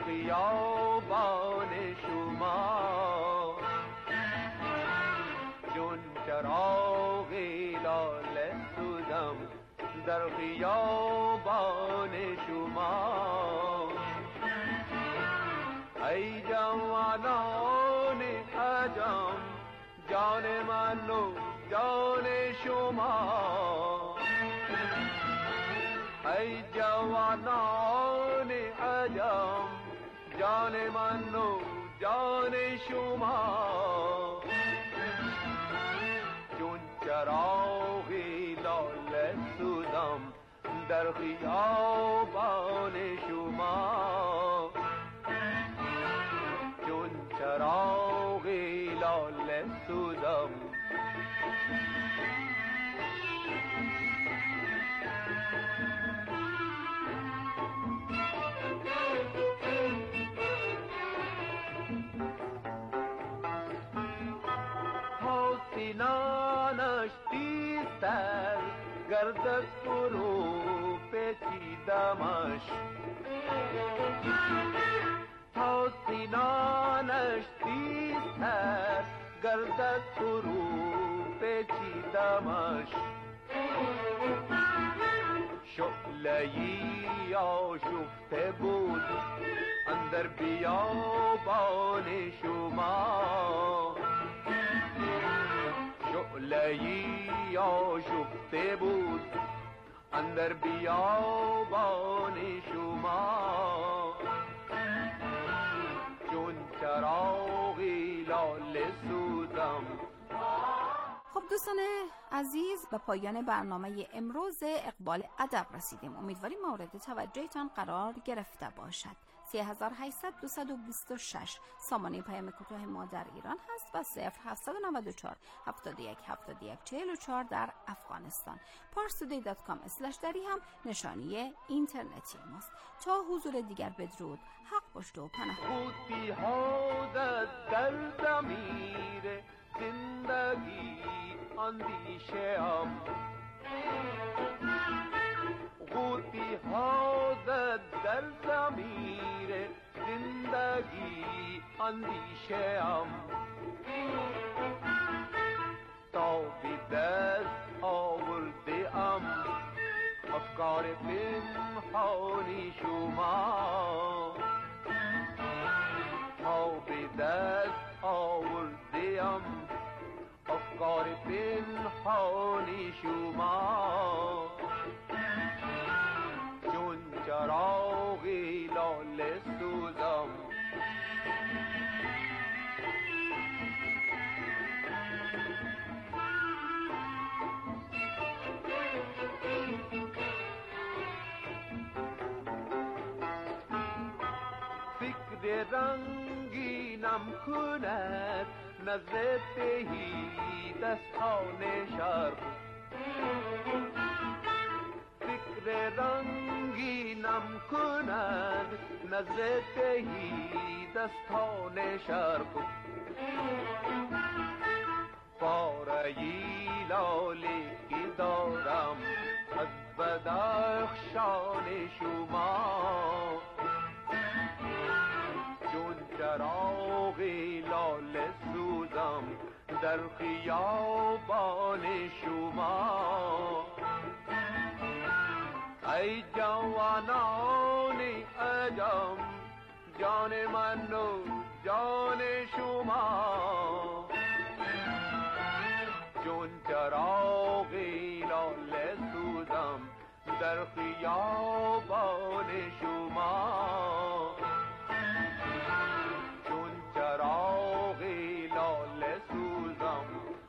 خیابان شما. چون چراغ لاله سوزم در خیابان شما. ای جوانان عجم جان من و جان شما. ای جوانان عجم جان من و جان شما. چون چراغ لاله سوزم در خیابان شما. چون چراغ لاله سوزم. سینانش تیزتر گردد فرو پیچیدمش. تا سینانش تیزتر گردد فرو پیچیدمش. شعله‌ای آشفته بود اندر بیابان شما. شعله‌ای آشفته بود اندر بیابان شما. چون چراغی لاله سوزم. خب دوستان عزیز، به پایان برنامه امروز اقبال ادب رسیدیم. امیدواریم مورد توجهتان قرار گرفته باشد. سه هزار و هشتصد دویست و بیست و شش سامانه پیام کوتاه ما در ایران هست و صفر هفتصد و نود و چهار هفتاد و یک هفتاد و یک چهل و چهار در افغانستان. پارستودی دات کام اسلش دری هم نشانی اینترنتی ماست. تا حضور دیگر بدرود، حق پشت و پناه. خودی ها در ضمیر زندگی اندیشه ام. قوطی ها زد در ضمیر زندگی اندیشه‌ام تا به دست آورده ام افکار پنهانی شما تا به دست آورده ام افکار پنهانی شما چون چراغ لاله سوزم فکر رنگینم کند نظر تهی دستان شرق فکر رنگینم کند نظر تهی دستان شرق پاره لاله که دارم از بدخشان شما چون چراغ لاله سوزم در خیابان شما ای جوانان عجم جان من و جان شما چون چراغ لاله سوزم در خیابان شما چون چراغ لاله سوزم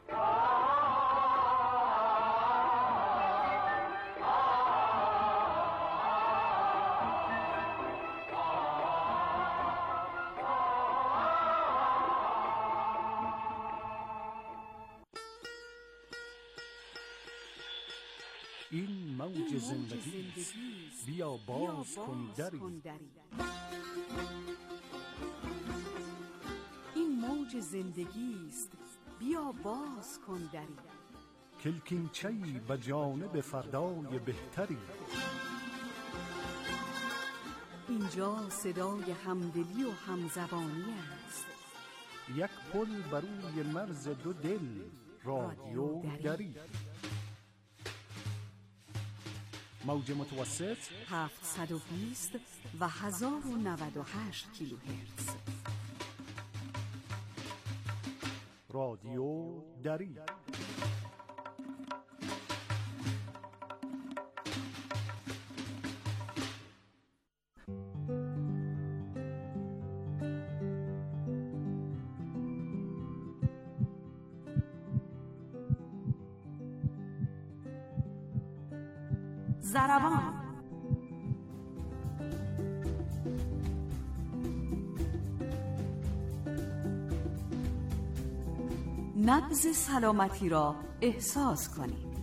این موج زندگی است، بیا باز کن دری. این موج زندگی است، بیا باز کن دری. کلکینچه‌ای به جانب فردای بهتری. اینجا صدای همدلی و همزبانی است. یک پل بر روی مرز دو دل، رادیو دری. موج متوسط هفتصد و بیست و هزار و نود و هشت کیلوهرتز. رادیو دری. زربان. نبض سلامتی را احساس کنید.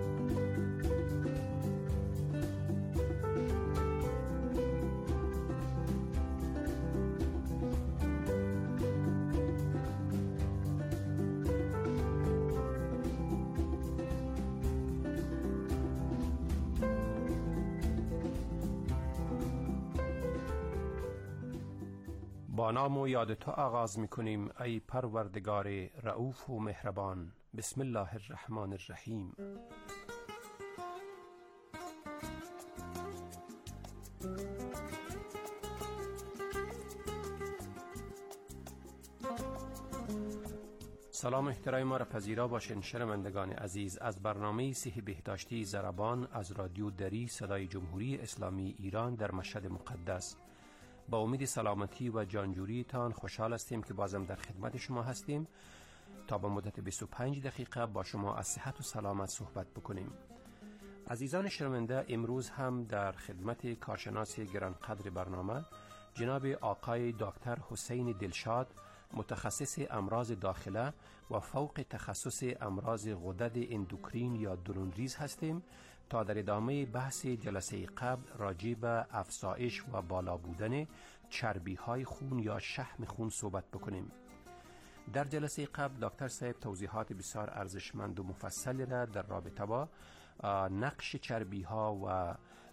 با نام و یاد تو آغاز می کنیم ای پروردگار رؤوف و مهربان. بسم الله الرحمن الرحیم. سلام احترام ما را پذیرا باشین شنوندگان عزیز از برنامه صحی بهداشتی زربان از رادیو دری صدای جمهوری اسلامی ایران در مشهد مقدس. با امید سلامتی و جانجوری تان خوشحال هستیم که بازم در خدمت شما هستیم تا به مدت بیست و پنج دقیقه با شما از صحت و سلامت صحبت بکنیم. عزیزان شنونده، امروز هم در خدمت کارشناس گرانقدر برنامه جناب آقای دکتر حسین دلشاد، متخصص امراض داخله و فوق تخصص امراض غدد اندوکرین یا درونریز هستیم تا در ادامه بحث جلسه قبل راجع به افزایش و بالا بودن چربی های خون یا شحم خون صحبت بکنیم. در جلسه قبل دکتر صاحب توضیحات بسیار ارزشمند و مفصلی را در رابطه با نقش چربی ها و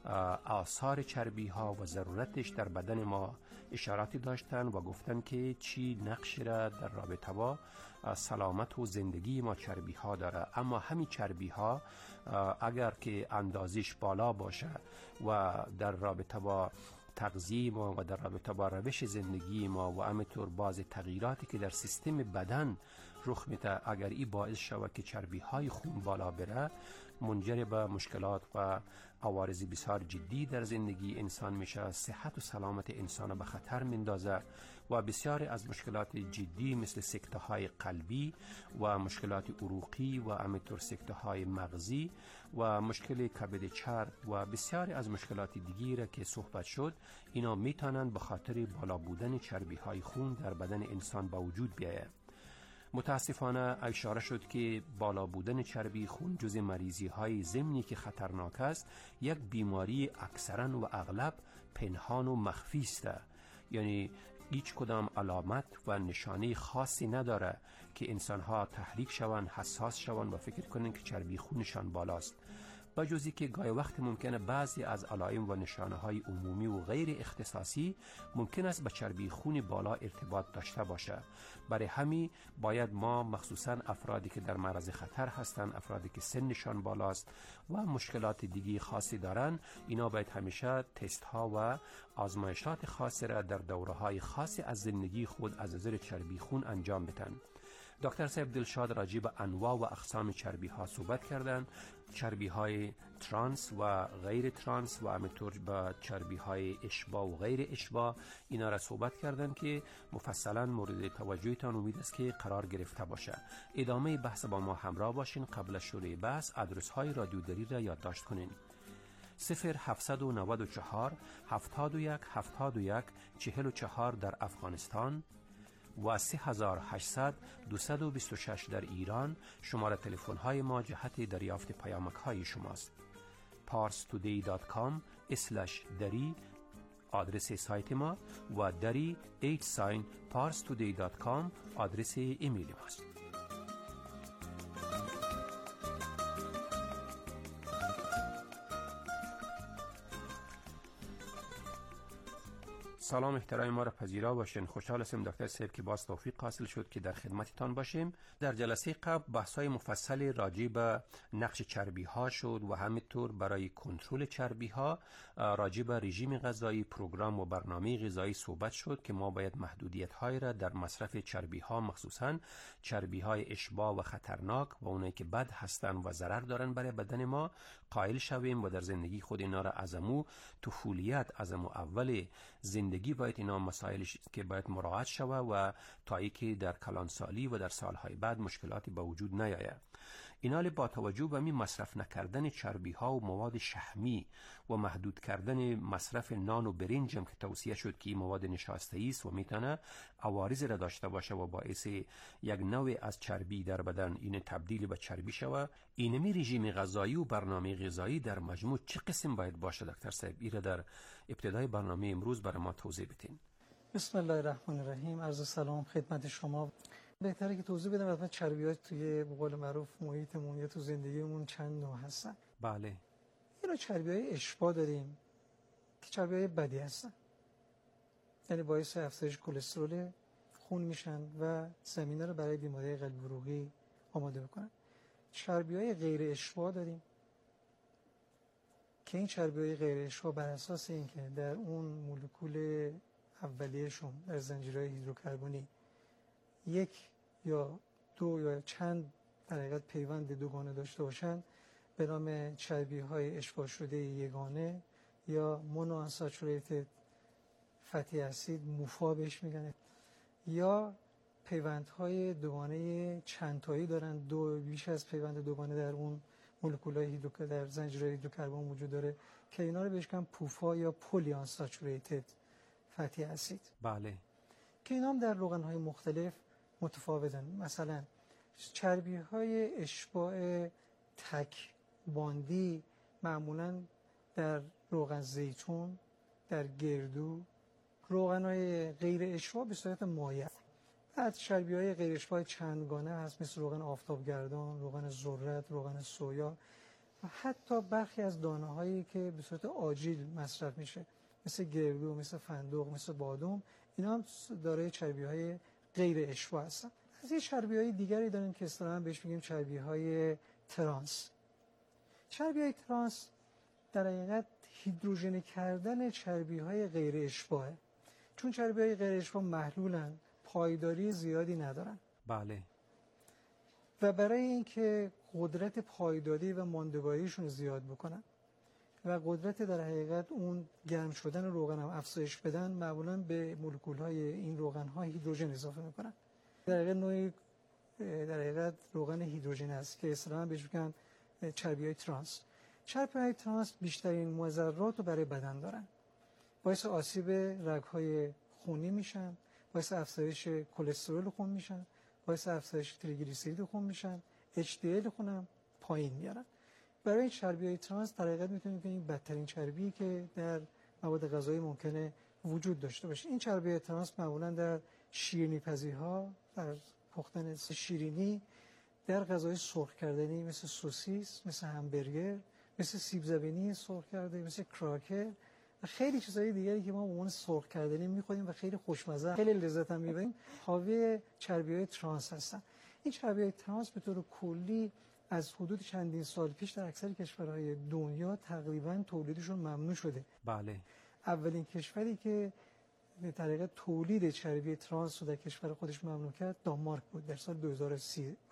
آثار چربی ها و ضرورتش در بدن ما اشاراتی داشتن و گفتن که چی نقش را در رابطه با سلامت و زندگی ما چربی ها داره. اما همین چربی ها اگر که اندازش بالا باشه و در رابطه با تغذیه ما و در رابطه با روش زندگی ما و همینطور باز تغییراتی که در سیستم بدن رخ میده، اگر این باعث شود که چربی های خون بالا بره، منجر به مشکلات و عوارض بسیار جدی در زندگی انسان میشه، صحت و سلامت انسان به خطر میندازه و بسیاری از مشکلات جدی مثل سکته های قلبی و مشکلات عروقی و همینطور سکته های مغزی و مشکل کبد چرب و بسیاری از مشکلات دیگری را که صحبت شد، اینا میتونن به خاطر بالا بودن چربی های خون در بدن انسان به وجود بیاید. متاسفانه اشاره شد که بالا بودن چربی خون جز مریضی های ضمنی که خطرناک است، یک بیماری اکثرا و اغلب پنهان و مخفی است. یعنی هیچ کدام علامت و نشانه خاصی نداره که انسان ها تحریک شوند، حساس شوند و فکر کنند که چربی خونشان بالاست. با جزی که گاهی وقت ممکنه بعضی از علائم و نشانه های عمومی و غیر اختصاصی ممکن است با چربی خون بالا ارتباط داشته باشه. برای همین باید ما مخصوصا افرادی که در معرض خطر هستند، افرادی که سنشان بالاست و مشکلات دیگی خاصی دارن، اینا باید همیشه تست ها و آزمایشات خاصی را در دوره های خاصی از زندگی خود از نظر چربی خون انجام بدن. دکتر صاحب دلشاد راجع به انواع و اقسام چربی ها صحبت کردند، چربی های ترانس و غیر ترانس و همینطور با چربی های اشباع و غیر اشباع، اینا را صحبت کردند که مفصلا مورد توجهتان امید است که قرار گرفته باشه. ادامه بحث با ما همراه باشین. قبل از شروع بحث آدرس های رادیو دری را یادداشت کنین: صفر هفتصد و نود و چهار هفتاد و یک هفتاد و یک چهل و چهار در افغانستان و سه هزار و هشتصد دویست و بیست و شش در ایران. شماره تلفن های ما جهت دریافت پیامک های شماست. پارس تودی دات کام اسلش دری آدرس سایت ما و دری ایت ساین پارس تودی دات کام آدرس ایمیل ماست. سلام، احترام ما را پذیرا باشین. خوشحال هستم دکتر صاحب که باز توفیق حاصل شد که در خدمتتان باشیم. در جلسه قبل بحث‌های مفصل راجع به نقش چربی ها شد و همینطور برای کنترل چربی ها راجع به رژیم غذایی، پروگرام و برنامه غذایی صحبت شد که ما باید محدودیت های را در مصرف چربی ها، مخصوصاً چربی های اشباع و خطرناک و اونایی که بد هستن و ضرر دارن برای بدن ما قائل شویم و در زندگی خود اینا را از امو طفولیت، از امو اول زندگی باید اینا مسائلی که باید مراعات شوه و تا اینکه در کلانسالی و در سالهای بعد مشکلاتی به وجود نیاید. اینا با توجه به می مصرف نکردن چربی ها و مواد شحمی و محدود کردن مصرف نان و برنج هم که توصیه شد که این مواد نشاسته است و میتونه عوارض را داشته باشه و باعث یک نوع از چربی در بدن این تبدیل به چربی شوه. اینمی رژیم غذایی و برنامه غذایی در مجموع چه قسم باید باشه دکتر صاحب؟ این را در ابتدای برنامه امروز برای ما توضیح بدین. بسم الله الرحمن الرحیم. عرض سلام خدمت شما. بهتره که توضیح بدم حتما چربیات توی به قول معروف محیطمون یا تو زندگیمون چند نوع هستن. بله. یه نوع چربیای اشباع داریم که چربیای بدی هستن، یعنی باعث افزایش کلسترول خون میشن و زمینه رو برای بیماری قلبی عروقی آماده میکنن. چربیای غیر اشباع داریم که این چربیای غیر اشباع بر اساس اینکه در اون مولکول اولیه‌شون در زنجیرهای هیدروکربنی یک یا دو یا چند در حقیقت پیوند دوگانه داشته باشن به نام چربی های اشباع شده یگانه یا مونو انساتوریتد فتی اسید، موفا بهش میگن، یا پیوندهای دوگانه چند تایی دارن، دو بیش از پیوند دوگانه در اون مولکول‌های هیدروکربن در زنجیرهای هیدروکربن وجود داره که اینا رو بهش میگن پوفا یا پلی انساتوریتد فتی اسید. بله. که اینا هم در روغن‌های مختلف متفاوتن. مثلا چربی‌های اشباع تک باندی معمولاً در روغن زیتون، در گردو، روغن‌های غیر اشباع به صورت مایع. بعد چربی‌های غیر اشباع چندگانه هست مثل روغن آفتابگردان، روغن ذرت، روغن سویا و حتی برخی از دانه‌هایی که به صورت آجیل مصرف میشه مثل گردو، مثل فندق، مثل بادام، اینا هم دارای چربی‌های غیر اشباع هستن. از این چربی‌های دیگری داریم که اصطلاحاً بهش میگیم چربی‌های ترانس. چربی‌های ترانس در حقیقت هیدروژن کردن چربی‌های غیر اشباعه. چون چربی‌های غیر اشباع محلولن، پایداری زیادی ندارن. بله. و برای اینکه قدرت پایداری و ماندگاریشون زیاد بکنن و قدرت در حقیقت اون گرم شدن روغن هم افزایش بدن، معمولاً به مولکول‌های این روغن‌ها هیدروژن اضافه می‌کنن. در حقیقت نوعی در حقیقت روغن هیدروژن است که اصطلاحاً بهش میگن چربی‌های ترانس. چربی‌های ترانس بیشترین مضرات رو برای بدن دارن. باعث آسیب رگ‌های خونی میشن، باعث افزایش کلسترول خون میشن، باعث افزایش تریگلیسیرید خون میشن، اچ دی ال خون هم پایین میارن. برای این چربی‌های ترانس در حقیقت میتونیم بگیم بدترین چربی که در مواد غذایی ممکنه وجود داشته باشه. این چربی‌های ترانس معمولاً در شیرینی‌پزی‌ها، در پختن شیرینی، در غذای سرخ کردنی مثل سوسیس، مثل همبرگر، مثل سیب زمینی سرخ کرده، مثل کراکر و خیلی چیزهای دیگری که ما به عنوان سرخ کردنی می‌خوریم و خیلی خوشمزه، خیلی لذت هم می‌بریم، حاوی چربی‌های ترانس هستن. این چربی‌های ترانس به طور کلی از حدود چندین سال پیش در اکثر کشورهای دنیا تقریباً تولیدشون ممنوع شده. بله. اولین کشوری که به طریق تولید چربی ترانس رو در کشور خودش ممنوع کرد دانمارک بود در سال دو هزار و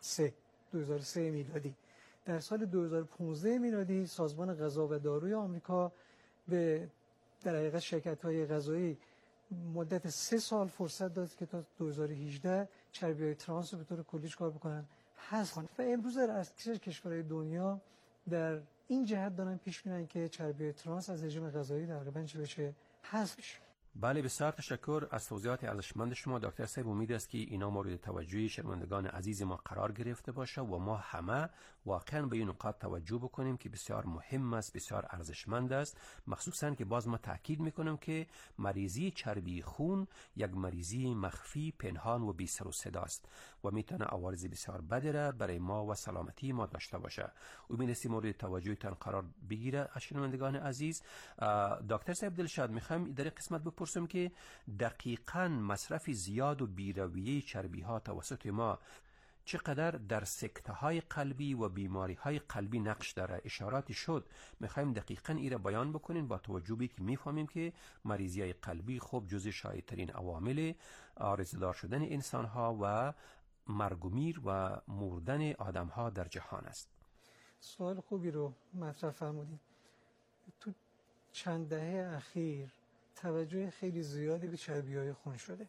سه میلادی. در سال دو هزار و پانزده میلادی سازمان غذا و داروی آمریکا به در حقیقت شرکت‌های غذایی مدت سه سال فرصت داد که تا دو هزار و هجده چربی‌های ترانس رو به طور کلیش کار بکنن، حذف کنن. و امروز در اکثر کشورهای دنیا در این جهت دارن پیش میرن که چربی‌های ترانس از رژیم غذایی تقریباً چه بشه، حذف بشه. بله، بسیار تشکر از توضیحات ارزشمند شما دکتر صاحب. امید است که اینا مورد توجه شنوندگان عزیز ما قرار گرفته باشه و ما همه واقعا به این نکات توجه بکنیم که بسیار مهم است، بسیار ارزشمند است، مخصوصا که باز ما تاکید میکنم که مریضی چربی خون یک مریضی مخفی، پنهان و بی سر و صدا است و میتونه عوارض بسیار بدی را برای ما و سلامتی ما داشته باشه. امید است مورد توجهتان قرار بگیره شنوندگان عزیز. دکتر صاحب دلشاد، میخوام در این قسمت بپرسم که دقیقاً مصرف زیاد و بی‌رویه چربی ها توسط ما چقدر در سکته های قلبی و بیماری های قلبی نقش داره؟ اشاراتی شد، میخوایم دقیقاً این را بیان بکنین با توجه به که میفهمیم که مریضی های قلبی خوب جزء شایع‌ترین عوامل عارضه‌دار شدن انسان ها و مرگ و میر و مردن آدم ها در جهان است. سوال خوبی رو مطرح فرمودید. تو چند دهه اخیر توجه خیلی زیادی به چربی‌های خون شده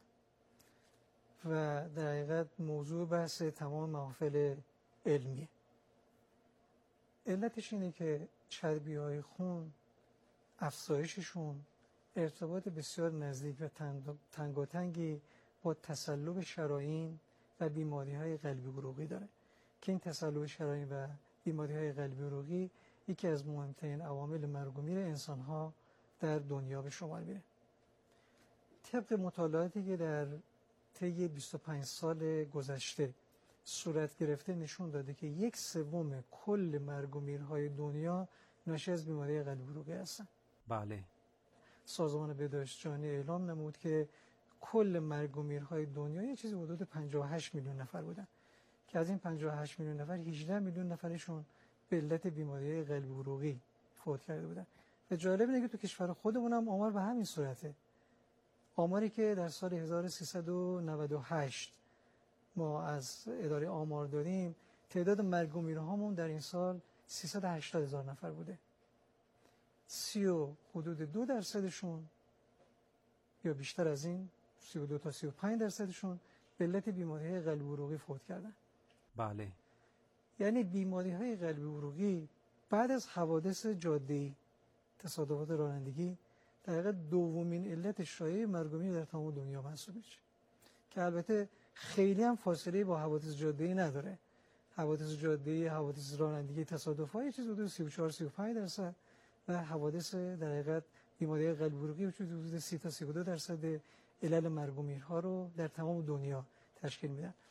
و در حقیقت موضوع بحث تمام محافل علمیه. علتش اینه که چربی‌های خون افزایششون ارتباط بسیار نزدیک و تنگاتنگی با تصلب شرایین و بیماری‌های قلبی عروقی داره که این تصلب شرایین و بیماری‌های قلبی عروقی یکی از مهمترین عوامل مرگ و میر انسان‌ها در دنیا به شمار میره. طبق مطالعاتی که در طی بیست و پنج سال گذشته صورت گرفته نشون داده که یک سوم کل مرگ و میرهای دنیا ناشی از بیماری قلبی عروقی هستن. بله. سازمان بهداشت جهانی اعلام نمود که کل مرگ و میرهای دنیا یه چیزی حدود پنجاه و هشت میلیون نفر بودن که از این پنجاه و هشت میلیون نفر هجده میلیون نفرشون به علت بیماری قلبی عروقی فوت کرده بودن. و جالب اینه که تو کشور خودمون هم آمار به همین صورته. آماری که در سال هزار و سیصد و نود و هشت ما از اداره آمار داریم، تعداد مرگ و میرهامون در این سال سیصد و هشتاد هزار نفر بوده. سی و حدود دو درصدشون یا بیشتر از این، سی و دو تا سی و پنج درصدشون به علت بیماری قلبی عروقی فوت کردن. بله. یعنی بیماری های قلبی عروقی بعد از حوادث جاده‌ای، تصادفات رانندگی، در حقیقت دومین علت شایع مرگ و میر در تمام دنیا محسوب میشه که البته خیلی هم فاصله با حوادث جاده‌ای نداره. حوادث جاده‌ای، حوادث رانندگی، تصادفات چیز حدود سی و چهار سی و پنج درصد و حوادث در حقیقت بیماری قلبی عروقی حدود سی تا سی و دو درصد علل مرگ و میرها رو در تمام دنیا تشکیل میدن.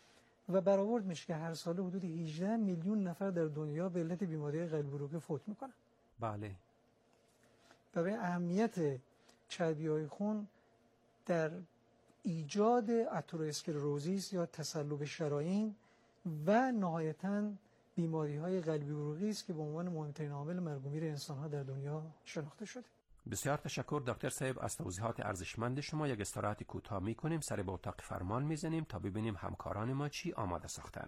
و برآورد میشه که هر سال حدود هجده میلیون نفر در دنیا به علت بیماری قلبی عروقی فوت میکنن. بله. و به اهمیت چربی‌های خون در ایجاد اترواسکلروزیس یا تصلب شرايین و نهایتاً بیماری‌های قلبی عروقی است که به عنوان مهمترین عامل مرگ و میر انسان‌ها در دنیا شناخته شده. بسیار تشکر دکتر صاحب از توضیحات ارزشمند شما. یک استراحت کوتاه می‌کنیم، سر به اتاق فرمان می‌زنیم تا ببینیم همکاران ما چی آماده ساختن.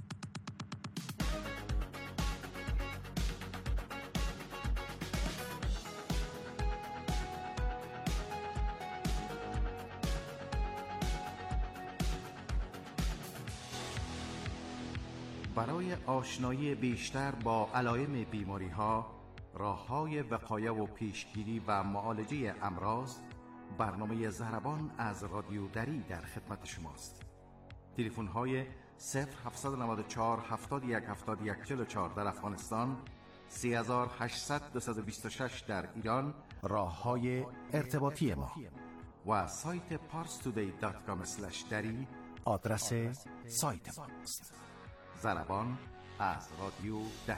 برای آشنایی بیشتر با علائم بیماری‌ها، راه‌های وقایه و پیشگیری و معالجه امراض، برنامه ضربان از رادیو دری در خدمت شماست. تلفن‌های صفر هفت نه چهار هفت یک هفت یک چهار چهار در افغانستان، سه هشت صفر صفر دو دو شش در ایران، راه‌های ارتباطی ما و سایت پارس تودی دات کام اسلش دری آدرس سایت ماست. ضربان از رادیو دری.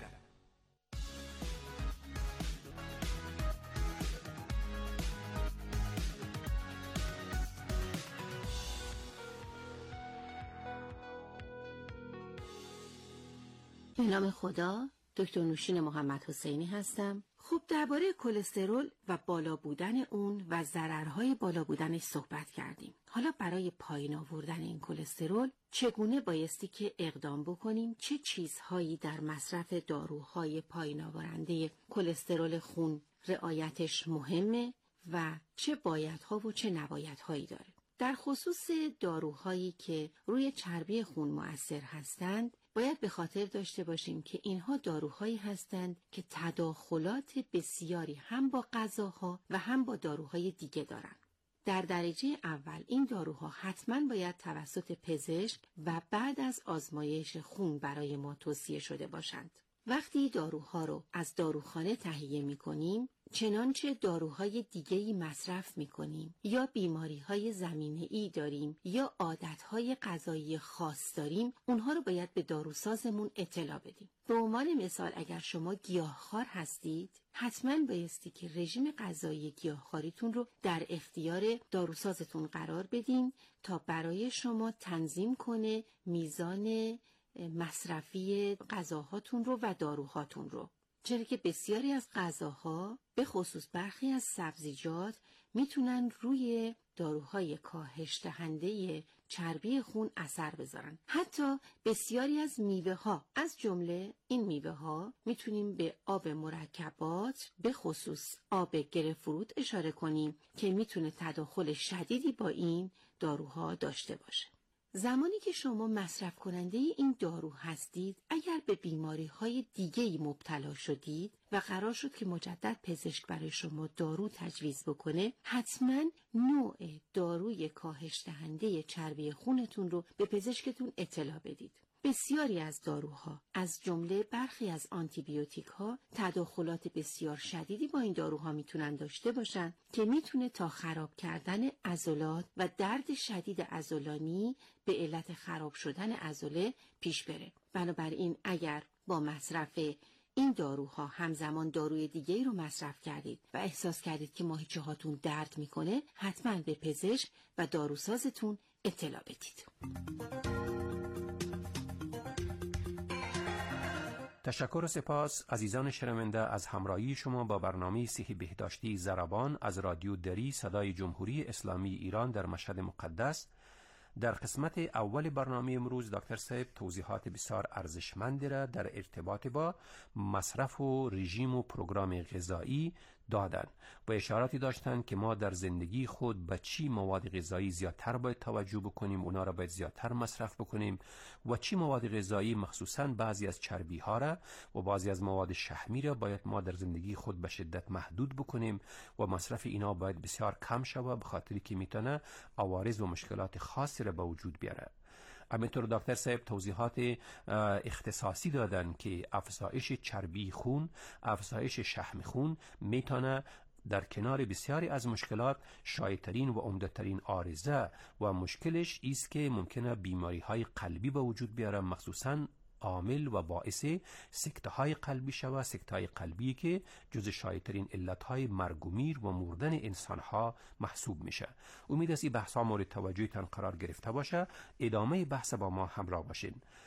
به نام خدا، دکتر نوشین محمد حسینی هستم. خب درباره کلسترول و بالا بودن اون و ضررهای بالا بودنش صحبت کردیم. حالا برای پایین آوردن این کلسترول چگونه بایستی که اقدام بکنیم؟ چه چیزهایی در مصرف داروهای پایین آورنده کلسترول خون رعایتش مهمه و چه بایدها و چه نبایدهایی داره؟ در خصوص داروهایی که روی چربی خون مؤثر هستند، باید به خاطر داشته باشیم که اینها داروهایی هستند که تداخلات بسیاری هم با غذاها و هم با داروهای دیگه دارند. در درجه اول این داروها حتما باید توسط پزشک و بعد از آزمایش خون برای ما توصیه شده باشند. وقتی داروها رو از داروخانه تهیه می کنیم، چنانچه داروهای دیگه‌ای مصرف می‌کنیم یا بیماری‌های زمینه‌ای داریم یا عادت‌های غذایی خاص داریم، اونها رو باید به داروسازمون اطلاع بدیم. به عنوان مثال اگر شما گیاهخوار هستید، حتماً بایستی که رژیم غذایی گیاهخواریتون رو در اختیار داروسازتون قرار بدین تا برای شما تنظیم کنه میزان مصرفی غذاهاتون رو و داروهاتون رو. چرا که بسیاری از غذاها به خصوص برخی از سبزیجات میتونن روی داروهای کاهش دهنده چربی خون اثر بذارن. حتی بسیاری از میوه ها، از جمله این میوه ها میتونیم به آب مرکبات به خصوص آب گرفروت اشاره کنیم که میتونه تداخل شدیدی با این داروها داشته باشه. زمانی که شما مصرف کننده این دارو هستید، اگر به بیماری‌های دیگه‌ای مبتلا شدید و قرار شد که مجدد پزشک برای شما دارو تجویز بکنه، حتما نوع داروی کاهش دهنده چربی خونتون رو به پزشکتون اطلاع بدید. بسیاری از داروها، از جمله برخی از آنتیبیوتیک ها، تداخلات بسیار شدیدی با این داروها میتونن داشته باشن که میتونه تا خراب کردن عضلات و درد شدید عضلانی به علت خراب شدن عضله پیش بره. بنابراین اگر با مصرف این داروها همزمان داروی دیگه‌ای رو مصرف کردید و احساس کردید که ماهیچه هاتون درد میکنه، حتما به پزشک و داروسازتون اطلاع بدید. تشکر و سپاس عزیزان شنونده از همراهی شما با برنامه صحی بهداشتی ضربان از رادیو دری صدای جمهوری اسلامی ایران در مشهد مقدس. در قسمت اول برنامه امروز دکتر صاحب توضیحات بسیار ارزشمندی را در ارتباط با مصرف و رژیم و پروگرام غذایی دادن و اشاراتی داشتند که ما در زندگی خود به چی مواد غذایی زیادتر باید توجه بکنیم، اونا را باید زیادتر مصرف بکنیم و چی مواد غذایی مخصوصاً بعضی از چربی ها را و بعضی از مواد شحمی را باید ما در زندگی خود به شدت محدود بکنیم و مصرف اینا باید بسیار کم شود، به خاطری که میتونه عوارض و مشکلات خاصی را به وجود بیاره. همینطور دکتر صاحب توضیحات اختصاصی دادن که افزایش چربی خون، افزایش شحم خون میتونه در کنار بسیاری از مشکلات شایع‌ترین و عمده‌ترین عارضه و مشکلش است که ممکنه بیماری های قلبی به وجود بیاره، مخصوصاً عامل و باعث سکته های قلبی شود، سکته های قلبی که جز شایع‌ترین علت های مرگ و میر و مردن انسان ها محسوب میشه. امید است این بحث ها مورد توجهتان قرار گرفته باشه. ادامه بحث با ما همراه باشین.